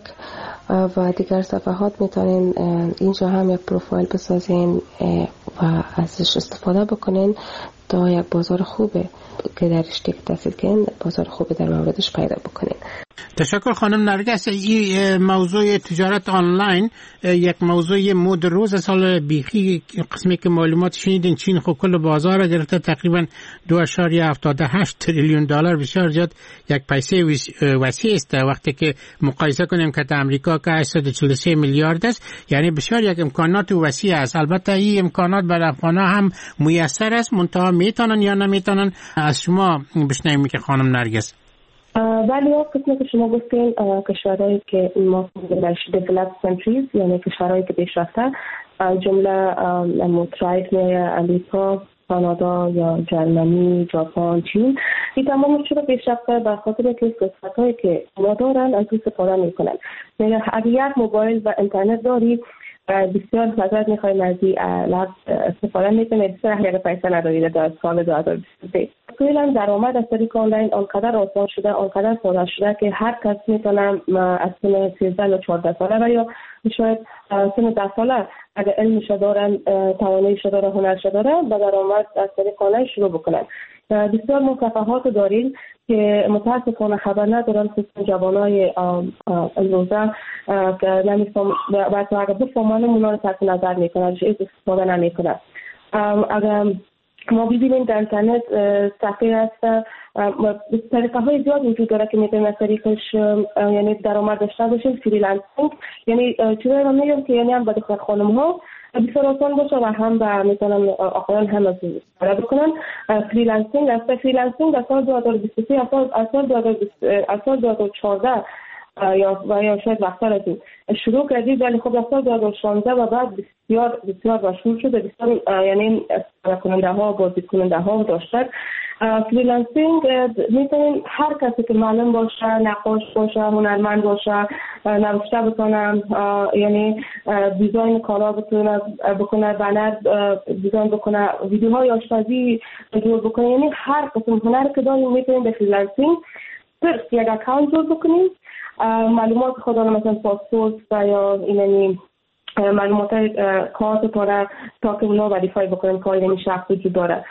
و دیگر صفحات میتونین اینجا هم یک پروفایل بسازین و ازش استفاده بکنین تا یک بازار خوبه که در رشته که تحصیل کنین بازار خوبه در موردش پیدا بکنین. تشکر خانم نرگس. این موضوع تجارت آنلاین یک موضوع مد روز سال بیخی قسمی که معلومات شنیدین چین خب کل بازار را گرفته، تقریبا دو اشاریه هفتاد و هشت تریلیون دلار، بسیار زیاد یک پیسه وسیع است. وقتی که مقایسه کنیم که در امریکا که هشتصد و چهل و سه میلیارد است، یعنی بسیار یک امکانات وسیع است. البته این امکانات برای افغان‌ها هم میسر است، منتها میتونن یا نمیتونن. از شما بشنویم که خانم نرگس. ولی اون قسمی که شما گفتین کشورهایی که ما بهش developed countries یعنی کشورهایی که پیشرفته، جمله متحد امریکا، کانادا یا جرمنی، ژاپن، چین، این تمام چرا پیشرفته به خاطر که صفتایی که ما دارن از اون استفاده میکنن. یعنی اگر یک موبایل و اینترنت داری بسیار نظر میخوایم از این لب استفاده میکنه، بسیار اگر پیسه ندارید در سال دو هزار و بیست و سه. کلا درآمد از طریق آنلاین آنقدر آسان شده، آنقدر ساده شده که هر کس میتونه از سن سیزده یا چهارده ساله و یا شاید سن ده ساله اگر علمش دارن، تواناییش داره، هنرش داره، با درآمد از طریق آنلاین شروع بکنن. بسیار مصفحات داریم که متاسفانه خبر ندارن خصوصا جوانای امروزه که نمیفهم و تو اگر بفهمن اونا رو تحت نظر میکنن، چیز استفاده نمیکنن. اگر ما ببینیم در اینترنت صفحه هست، طریقه های زیاد وجود داره که میتونیم از طریقش یعنی درآمد داشته باشیم. فریلنسینگ یعنی چیزایی رو میگم که یعنی هم به دختر خانم ها بسیار آسان باشه و هم به میتونن آقایان هم از این استفاده بکنن. فریلنسینگ است. فریلنسینگ از سال دو هزار و بیست و سه از سال دو هزار و چهارده یا و یا شاید وقت‌تر از این شروع کردید، ولی خب از سال دو هزار و شانزده و بعد بسیار بسیار مشهور شده، بسیار یعنی استفاده کننده ها، بازدید کننده ها داشته. فریلنسینگ میتونیم هر کسی که معلم باشه، نقاش باشه، هنرمند باشه، نوشته بکنه، یعنی دیزاین کالا بتونه بکنه، بنر دیزاین بکنه، ویدیوهای آشپزی جور بکنه، یعنی هر قسم هنر که داریم میتونیم به فریلنسینگ صرف یک اکانت جور بکنیم، معلومات خودانه مثلا پاسپورت و یا یعنی معلومات کارت پاره تا که اونا وریفای بکنیم که این شخص وجود داره.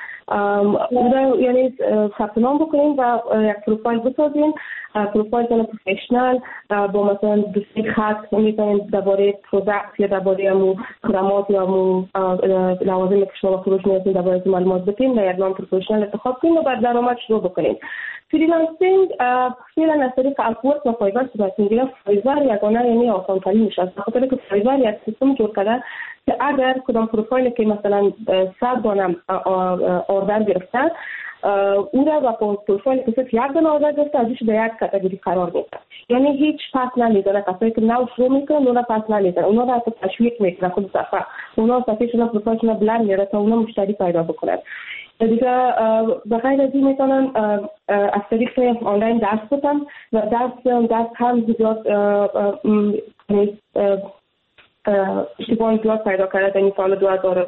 یعنی ثبت نام بکنیم و یک پروفایل بسازیم، پروفایل کنه پروفیشنال با مثلا دوستی خط میتونیم درباره پروداکت یا درباره امو خدمات یا امو لوازم که شما فروش می‌کنید درباره معلومات بدین و یک نام پروفیشنال انتخاب کنیم و بعد درآمد شروع بکنیم. فریلنسینگ فعلا از طریق اپورک و فایور صورت میگیره. فایور یگانه یعنی آسان ترین میشه، به خاطر که فایور یک سیستم جور کرده که اگر کدام پروفایلی که مثلا صد دانه اوردر گرفته او را با پروفایل که صرف یک دانه اوردر گرفته ازش به یک کاتگوری قرار میده، یعنی هیچ پس نمیدونه. کسایی که نو شروع میکنن اونا پس نمیدونه، اونا را تشویق میکنه خود صفحه، اونا صفحهشون پروفایلشون بلند میاره تا اونا مشتری پیدا بکنن. دیگه به غیر از این میتونن از طریق آنلاین درس بدن و درس درس هم زیاد اشتباه زیاد پیدا کرده. این سال دو هزار و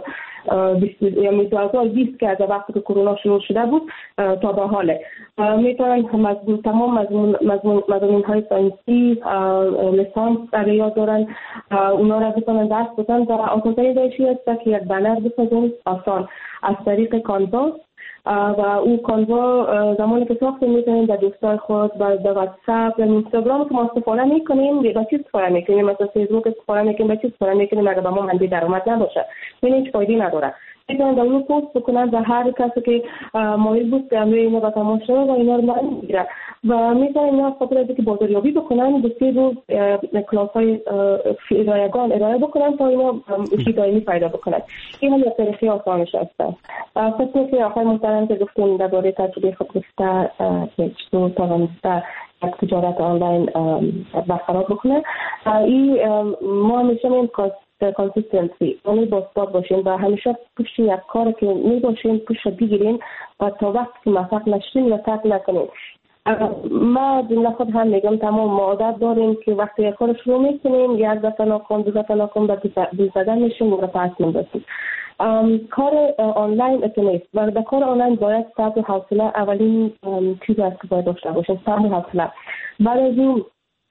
یعنی دو هزار و بیست که از وقتی که کرونا شروع شده بود تا به حال میتونن مضمون تمام مضمون مضمون مضمون های ساینسی لیسانس در یاد دارن، اونا را بتونن درس بدن و آسان‌ترین روشی است که یک بنر بسازن آسان از طریق کانوا و او کانوا زمانی که ساخته میتونیم در دوستای خود و در واتساپ و اینستاگرام که ما استفاده میکنیم به چیز استفاده میکنیم، مثلا فیسبوک استفاده میکنیم به چیز استفاده میکنیم اگر به ما منبع درآمد نباشه این هیچ فایده نداره. میتونن در اون پست بکنن و هر کسی که مایل بود که امروی اینا با تماشا و اینا رو من میگیرن و میتونن اینا خاطر از که بازاریابی بکنن به سه روز کلاس های رایگان ارائه بکنن تا اینا ایشی دائمی پیدا بکنن. این هم یک طریقه آسانش هستن. فکر که آقای محترم که گفتون درباره تجربه خود گفته که چطور توانسته یک تجارت آنلاین برقرار بکنه، این ما همیشه این کانسیستنسی یعنی باثبات باشیم و همیشه پشت یک کار که می باشیم پشت بگیریم و تا وقتی که موفق نشیم و ترک نکنیم. ما جمله خود هم میگم تمام ما عادت داریم که وقتی یک کار شروع میکنیم یک دفعه ناکام دو دفعه ناکام به دل زدن میشیم و پس میندازیم. کار آنلاین اتنیست و در کار آنلاین باید صبر و حوصله اولین چیز است که باید داشته باشیم، صبر و حوصله. بعد از این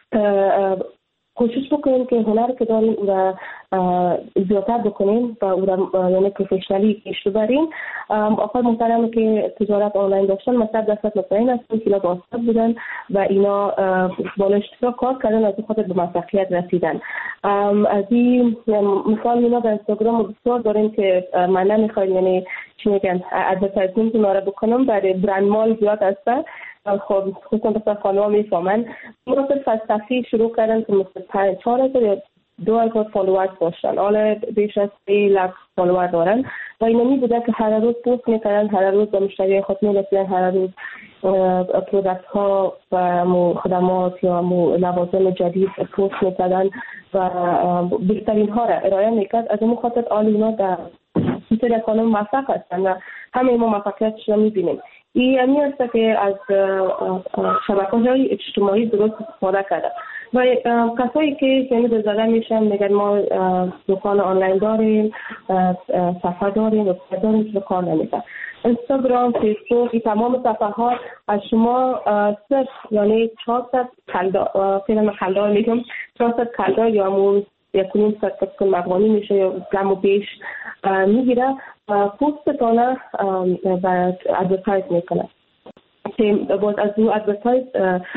کوشش بکنیم که هنر که داریم و زیادتر بکنیم و او را یعنی پروفشنالی پیش ببریم. آقای محترم که تجارت آنلاین داشتن مثلا دست مطمئن هستن که اینا باستاب بودن و اینا بالا اشتراک کار کردن از خاطر به موفقیت رسیدن. از این مثال اینا در اینستاگرام بسیار داریم که من نمیخوایم یعنی چی میگن ادورتایزمنت اونا را بکنم برای برند مال زیاد هستن. خب خصوصا بسیار خانوها میفهمن مثل فلسفی شروع کردن که مثل چهار هزار دو هزار فالوورز داشتن، حالا بیش از سه لک فالوور دارن و اینا می بودن که هر روز پست میکردن، هر روز به مشتری خود میرسیدن، هر روز پرودکت ها و خدمات یا لوازم جدید پست میکردن و بهترین ها را ارائه میکرد. از اون خاطر آل اینا در سری خانم موفق هستن و همه ما موفقیتش را میبینیم. این همی است که از شبکه‌های اجتماعی درست استفاده کرده و کسایی که یعنی به زدن میشن میگن ما دکان آنلاین داریم، صفحه داریم، وبسایت داریم که کار نمیکنه. اینستاگرام، فیسبوک، این تمام صفحات از شما صرف یعنی چهارصد کلدار فیلم کلدار میگم چهارصد کلدار یا همون یک و نیم صد کسکن مقوانی میشه یا کم و بیش میگیره و پوستتانه و ادورتایز میکنه که باز از اون ادورتایز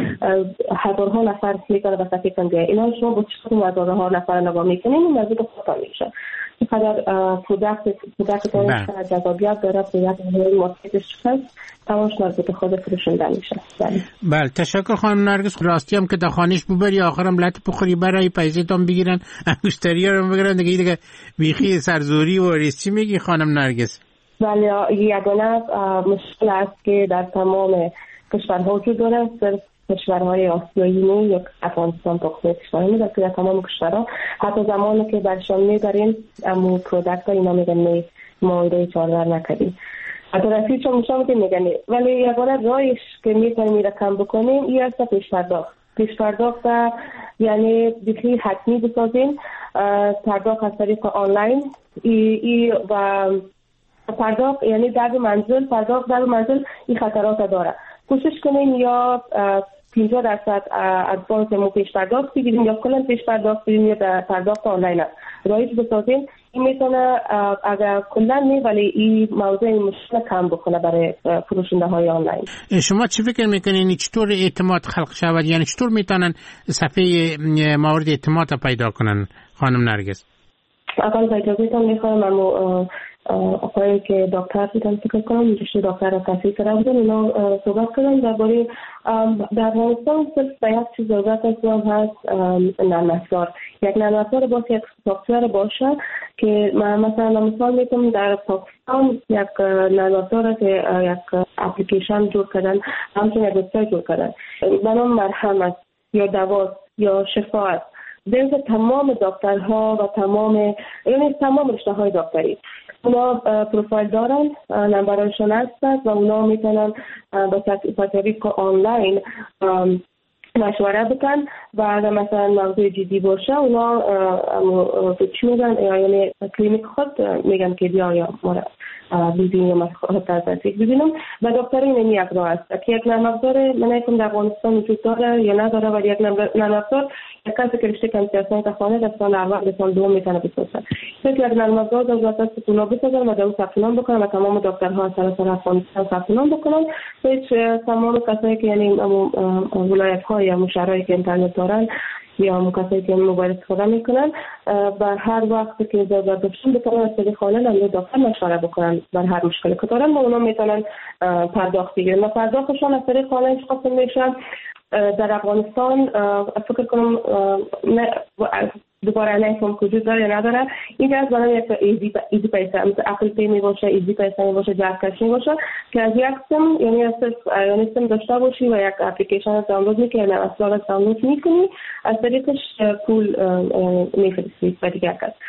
هزارها نفر میکنه و صفحه کنده. اینا شما با چطور هزارها نفر نگاه میکنین این نزدیک خودتان میشه. چقدر پرودکت پرودکتتان چقدر جذابیت داره، پرودکت مارکتش هست تماش نزدیک خود فروشنده میشه. بله تشکر خانم نرگس. راستی هم که در خانهش ببری آخرم لط بخوری برای پیسه‌تون بگیرن مشتری‌ها رو بگیرن دیگه دیگه بیخی سرزوری و ریسی میگی خانم نرگس. بله یگانه مشکل است که در تمام کشورها وجود داره، صرف کشورهای آسیایی نه یا افغانستان تا خود کشورها میدن که در تمام کشورها حتی زمانی که برشان میبریم امو پرودکت ها اینا میگن نه ما ایده چارور نکردیم حتی رسید چون میشا میگن میگن ولی یگانه رایش که میتونیم این رقم بکنیم این است پیش پرداخت پیش پرداخت یعنی بیخی حتمی بسازیم پرداخت از طریق آنلاین ای, ای و پرداخت یعنی در منزل پرداخت در منزل این خطرات داره. کوشش کنیم یا پنجاه درصد ادوانس مو پیش پرداخت بگیریم یا کلا پیش پرداخت بگیریم یا در پرداخت آنلاین است رایج بسازیم. این میتونه اگر کلا نه ولی این موضوع مشکل کم بکنه برای فروشنده های آنلاین. شما چی فکر میکنین چطور اعتماد خلق شود، یعنی چطور میتونن صفحه مورد اعتماد پیدا کنن خانم نرگس؟ اول اجازهتون میخوام اما آقایی که دکتر بودن فکر کنم اینجوری دکتر را تحصیل کرده بودن اینا صحبت کردن درباره در افغانستان صرف به یک چیز ضرورت هست نرم افزار یک نرم افزار باشه یک سافتور باشه که مثلا مثال میتونم در پاکستان یک نرم افزار که یک اپلیکیشن جور کردن همچنین یک وبسایت جور کردن به نام مرهم است یا دوا یا شفا است بین تمام دکترها و تمام یعنی تمام رشته های دکتری اونا پروفایل دارن نمبرشون هست و اونا میتونن با طریق آنلاین مشوره بکن و اگر مثلا موضوع جدی باشه اونا چی میگن، یعنی کلینیک خود میگن که بیا یا ما ببینیم یا خود تازه ببینم و دکتر این یک راه است که یک نرم افزار من نمی‌دونم در افغانستان وجود داره یا نداره، ولی یک نرم افزار یک کسی که رشته کامپیوتر تا خانه در سال اول به سال دوم میتونه بسازه. یک نرم افزار در واسطه پولا بسازن و در ثبت نام بکنن و تمام دکترها سراسر افغانستان ثبت نام بکنن. هیچ تمام کسایی که یعنی ولایت‌ها یا مشهرایی که اینترنت دارن یا کسایی که موبایل استفاده میکنن و هر وقت که ضرورت داشتن بتونن از طریق آنلاین هم دکتر مشوره بکنن بر هر مشکلی که دارن و اونا میتونن پرداخت بگیرن و پرداختشون از طریق آنلاین قسم میشن. در افغانستان فکر کنم دوباره نمی‌فهم کجا داره یا نداره. این که از برای یک ایزی ایزی پیسه مثل اپل پی می باشه، ایزی پیسه می باشه، جک کش می باشه که از یک سیم یعنی از یعنی سیم داشته باشی و یک اپلیکیشن دانلود می‌کنی یا اصلا دانلود می‌کنی از طریقش پول می‌فرستی به دیگر کس.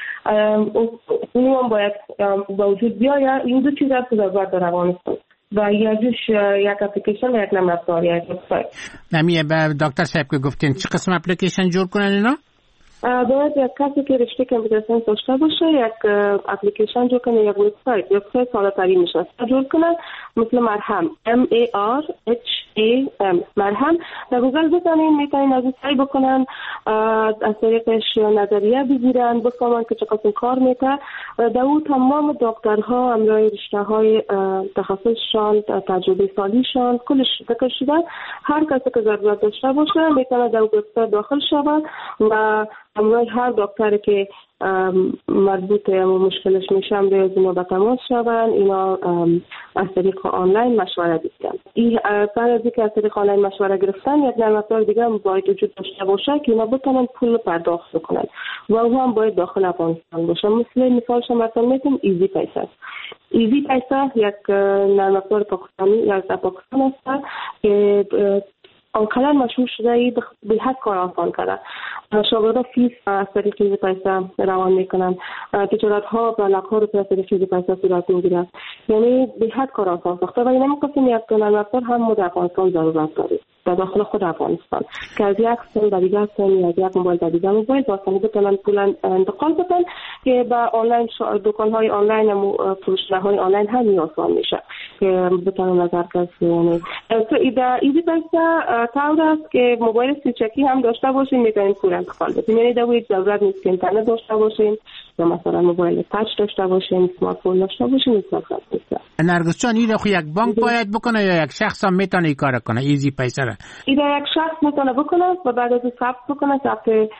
اونو هم باید با وجود بیاید. این دو چیز هست که ضرورت داره افغانستان و یکیش یک اپلیکیشن و یک نرم افزار یا یک وبسایت. نمیه به دکتر صاحب که گفتین چه قسم اپلیکیشن جور کنن اینا؟ باید یک کسی که رشته کامپیوتر ساینس داشته باشه یک اپلیکیشن جور کنه، یک وبسایت یا وبسایت ساده ترین میشه جور کنه مثل مرهم M A R H A M مرهم. در گوگل بزنین میتونین از این سعی بکنن از طریقش نظریه بگیرن بفهمن که چه قسم کار میکنه. در اون تمام دکترها همراه رشته های تخصصشان تجربه سالیشان کلش ذکر شده. هر کسی که ضرورت داشته باشه میتونه در وبسایت داخل شود و همراه هر دکتری که مربوط به مشکلش میشن به اونا به تماس شون، اینا از طریق آنلاین مشوره بگیرن. این بعد از اینکه از طریق آنلاین مشوره گرفتن یک نرم افزار دیگه هم باید وجود داشته باشه که اینا بتونن پول پرداخت کنن و او هم باید داخل افغانستان باشه. مثل مثالش مثلا میتونم ایزی پیسه. ایزی پیسه یک نرم افزار پاکستانی یا از پاکستان است که آنقدر مشهور شده ای به حد کار آسان کرده. شاگردا فیس از طریق ایزی پیسه روان میکنن، تجارت ها و لک‌ها رو از طریق ایزی پیسه صورت میگیرن، یعنی به حد کار آسان ساخته و این قسم یک نرم افزار هم در افغانستان ضرورت داره در داخل خود افغانستان که از یک سیم به دیگر سیم یا یک موبایل به دیگر موبایل با آسانی بتونن پول انتقال بدن که به آنلاین دکان های آنلاین و فروشگاه های آنلاین هم آسان میشه که بتونن نظر کسی. یعنی تو ایزی پیسه طور است که موبایل سیچکی هم داشته باشین میتونین پول انتقال بدین، یعنی در هیچ ضرورت نیست که اینترنت داشته باشین یا مثلا موبایل تاچ داشته باشین، اسمارت فون داشته باشین. نیست نرگس جان این خو یک بانک باید بکنه یا یک شخص هم میتونه این کار کنه ایزی پیسه را؟ این یک شخص میتونه بکنه و بعد از ثبت بکنه ثبت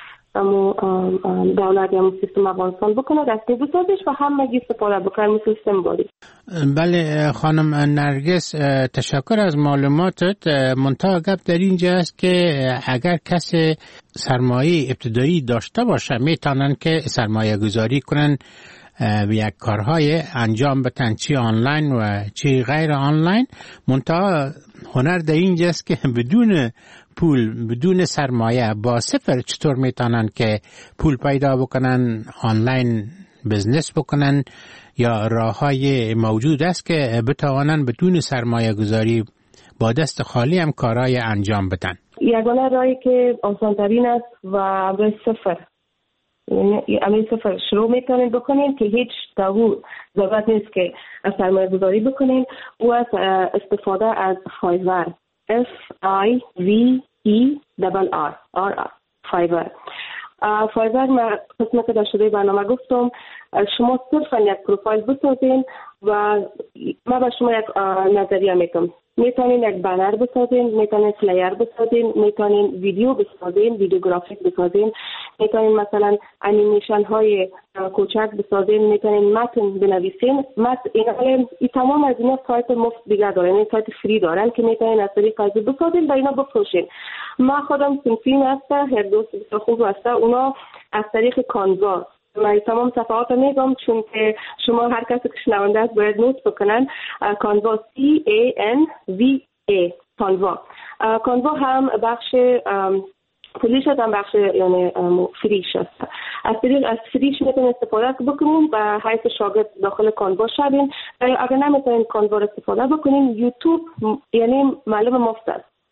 دولت یا سیستم افغانستان بکنه دستی بسازش و هم مگی استفاده بکنه مثل سیستم باری. بله خانم نرگس تشکر از معلوماتت. منتها گپ در اینجا است که اگر کسی سرمایه ابتدایی داشته باشه میتونن که سرمایه گذاری کنن و یک کارهای انجام بدن چی آنلاین و چی غیر آنلاین. منتها هنر در اینجاست که بدون پول بدون سرمایه با صفر چطور میتونن که پول پیدا بکنن، آنلاین بزنس بکنن یا راههای موجود است که بتوانن بدون سرمایه گذاری با دست خالی هم کارهای انجام بدن. یگانه راهی که آسان‌ترین است و به صفر یعنی امی صفر شروع میتونین بکنین که هیچ داو ضرورت نیست که سرمایه گذاری بکنین و از استفاده از فایور F I V E double R R R فایور. فایور ما قسمت که در شده برنامه گفتم شما صرفا یک پروفایل بسازین و ما به شما یک نظریه میتونم. میتونین یک بنر بسازین، میتونین فلایر بسازین، میتونین ویدیو بسازین، ویدیوگرافیک بسازین، میتونین مثلا انیمیشن های کوچک بسازین، میتونین متن بنویسین. متن اینا ای تمام از اینا سایت مفت دیگه دارن، این سایت فری دارن که میتونین از طریق از بسازین و اینا بفروشین. ما خودم سنفین هسته هر دوست خوب هسته اونا از طریق کانوا من تمام صفحات رو میگم چون که شما هر کسی که شنونده است باید نوت بکنن. کانوا C A N V A کانوا. کانوا هم بخش پولیش هم بخش یعنی فریش است. از طریق از فریش میتونید استفاده بکنید و حیث شاگرد داخل کانوا شدین. اگر نمیتونید کانوا رو استفاده بکنید یوتیوب یعنی معلوم مفت است.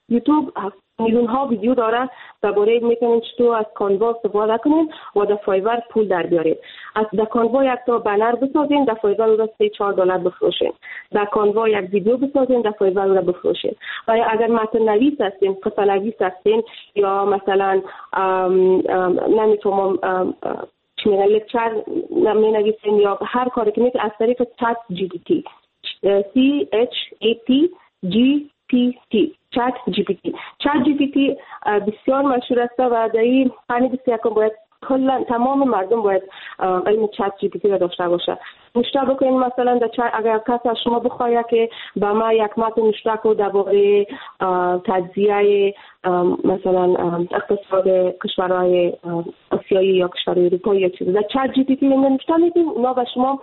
یوتیوب میلیون ها ویدیو داره درباره میتونین چطور از کانوا استفاده کنین و در فایور پول در بیارین. از در کانوا یک تا بنر بسازین، در فایور او را سه چهار دلار بفروشین. در کانوا یک ویدیو بسازین، در فایور او را بفروشین. و اگر متن نویس هستین، قصه نویس هستین یا مثلا نمیتونم چی میگن لکچر می نویسین یا هر کاری که میتونین از طریق چت جی پی تی سی اچ ای تی جی پی تی چت جی پی تی چت جی پی تی بسیار مشهور است و در این قرن بیست و یکم باید کلا تمام مردم باید علم چت جی پی تی را داشته باشه. نشته بکنین مثلا در چت اگر کسی از شما بخواهد که به ما یک متن نشته کو درباره تجزیه مثلا اقتصاد کشورهای آسیایی یا کشورهای اروپایی یا چیزی در چت جی پی تی نشته میدین، اونا به شما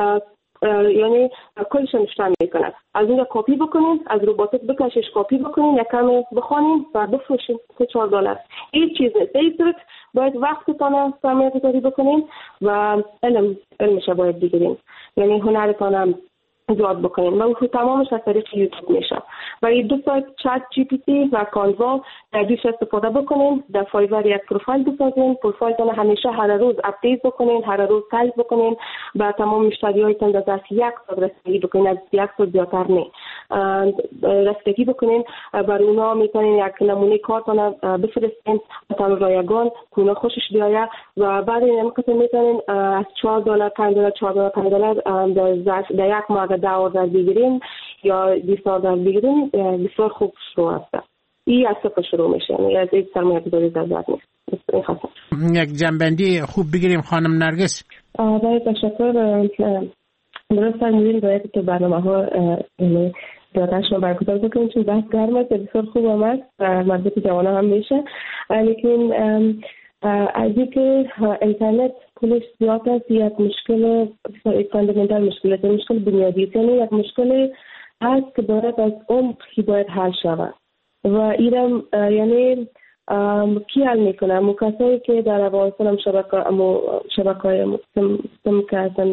یعنی کلش نشته میکنه. از اونجا کپی بکنین، از روباتت بکشش کپی بکنین، یک کمی بخونین و بفروشین سه چهار دلار. این چیز نیست. این صرف باید وقتتان سرمایه گذاری بکنین و علم علمش باید بگیرین، یعنی هنرتان زیاد بکنین و تمامش از طریق یوتیوب میشه. و این دو سایت چت جی پی تی و کانوا در دوش استفاده بکنین. در فایور یک پروفایل بسازین، پروفایلتان همیشه هر روز اپدیت بکنین، هر روز تایپ بکنین و تمام مشتریایتان در ظرف یک سال رسیدگی بکنین، از یک سال زیادتر نه رسیدگی بکنین. بر اونا میتونین یک نمونه کارتان بفرستین تان رایگان که اونا خوشش بیاید و بعد این امکان میتونین از چهار دلار پنج دلار چهار دلار پنج دلار در یک ماه ده آذر بگیرین یا بیست آذر بگیرین، بسیار خوب شروع است. این از صفر شروع میشه، یعنی از این سرمایه گذاری زیاد نیست. یک جنبندی خوب بگیریم خانم نرگس. باید تشکر. درست فرمودین، باید که برنامه ها زیادتر شما برگزار بکنین چون بحث گرم است، بسیار خوب آمد و مربوط به جوانان هم میشه. لیکن از اینکه اینترنت پولش زیاد است، یک مشکل فاندامنتال مشکل است، مشکل بنیادی است، یعنی یک مشکل هست که باید از عمق که باید حل شود و ایرم یعنی کی حل میکنه؟ امو کسایی که در افغانستان هم شبکه امو شبکه های سم که هستن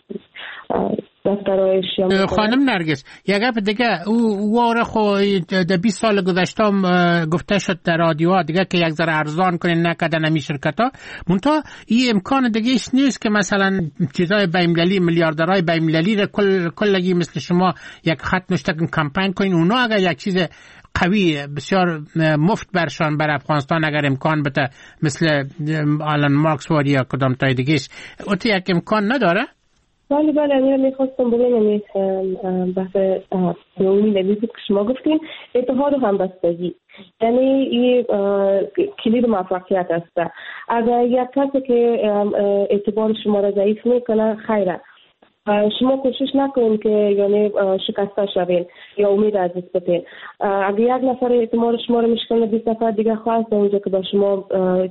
دفترهایش. خانم نرگس یک گپ دیگه، او واره خو در بیست سال گذشته گفته شد در رادیوها دیگه که یک ذره ارزان کنین نکردن همی شرکت ها، منتها این امکان دیگه ایش نیست که مثلا چیزای بین‌المللی میلیاردرهای بین‌المللی را کل کلگی مثل شما یک خط نوشته کن کمپین کنین، اونا اگر یک چیز قوی بسیار مفت برشان بر افغانستان اگر امکان بده مثل آلن مارکس واری یا کدام تای دیگهش، اوت یک امکان نداره؟ بله بله امیره میخواستم بگم بحث دومی نویزی که شما گفتین اتحاد و همبستگی، یعنی این کلید موفقیت است. اگر یک کسی که اعتبار شما را ضعیف میکنه خیره، شما کوشش نکنین که یعنی شکسته شوین یا امید از دست بدین. اگر یک نفر اعتماد شما رو میشکنه بیست نفر دیگه خواست اونجا که با شما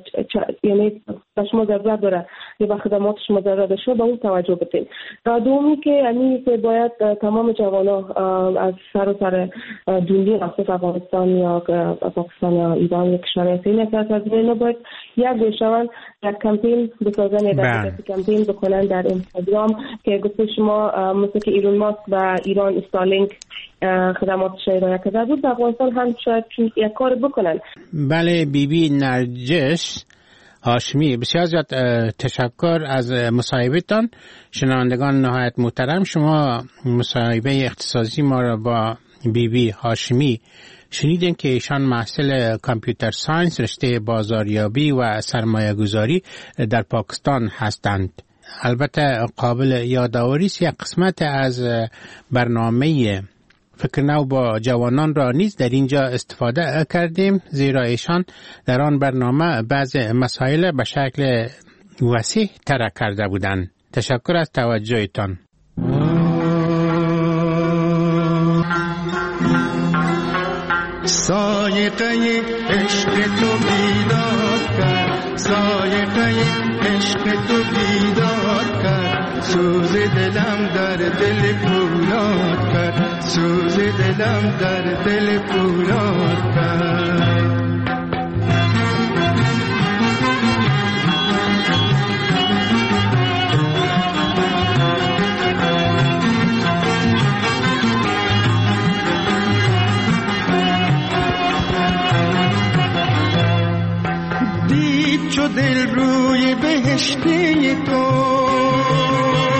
یعنی با شما ضرورت داره یا با خدمات شما ضرورت داره به اون توجه بدین. و دومی که یعنی که باید تمام جوانا از سر و سر دنیا خصوص افغانستان یا پاکستان یا ایران یا کشورهای دیگه که از اینا باید یک بشون یک کمپین بسازن یا در کمپین بکنن در اینستاگرام که شما مثل که ایران ماسک و ایران استارلینک خدماتش ارائه کرده بود، در افغانستان هم شاید یک کار بکنن. بله بی بی نرجس هاشمی، بسیار زیاد تشکر از مصاحبتان. شنوندگان نهایت محترم، شما مصاحبه اختصاصی ما را با بی بی هاشمی شنیدین که ایشان محصل کامپیوتر ساینس رشته بازاریابی و سرمایه گذاری در پاکستان هستند. البته قابل یادآوری است یک قسمت از برنامه فکر نو با جوانان را نیز در اینجا استفاده کردیم، زیرا ایشان در آن برنامه بعض مسائل به شکل وسیع طرح کرده بودند. تشکر از توجهتان. سایقه عشق تو بیداد کرد، سایقه عشق تو بیداد کرد، سوز دلم در دل پولاد کرد، سوز دلم در دل پولاد کرد. چو دل روی بهشتی تو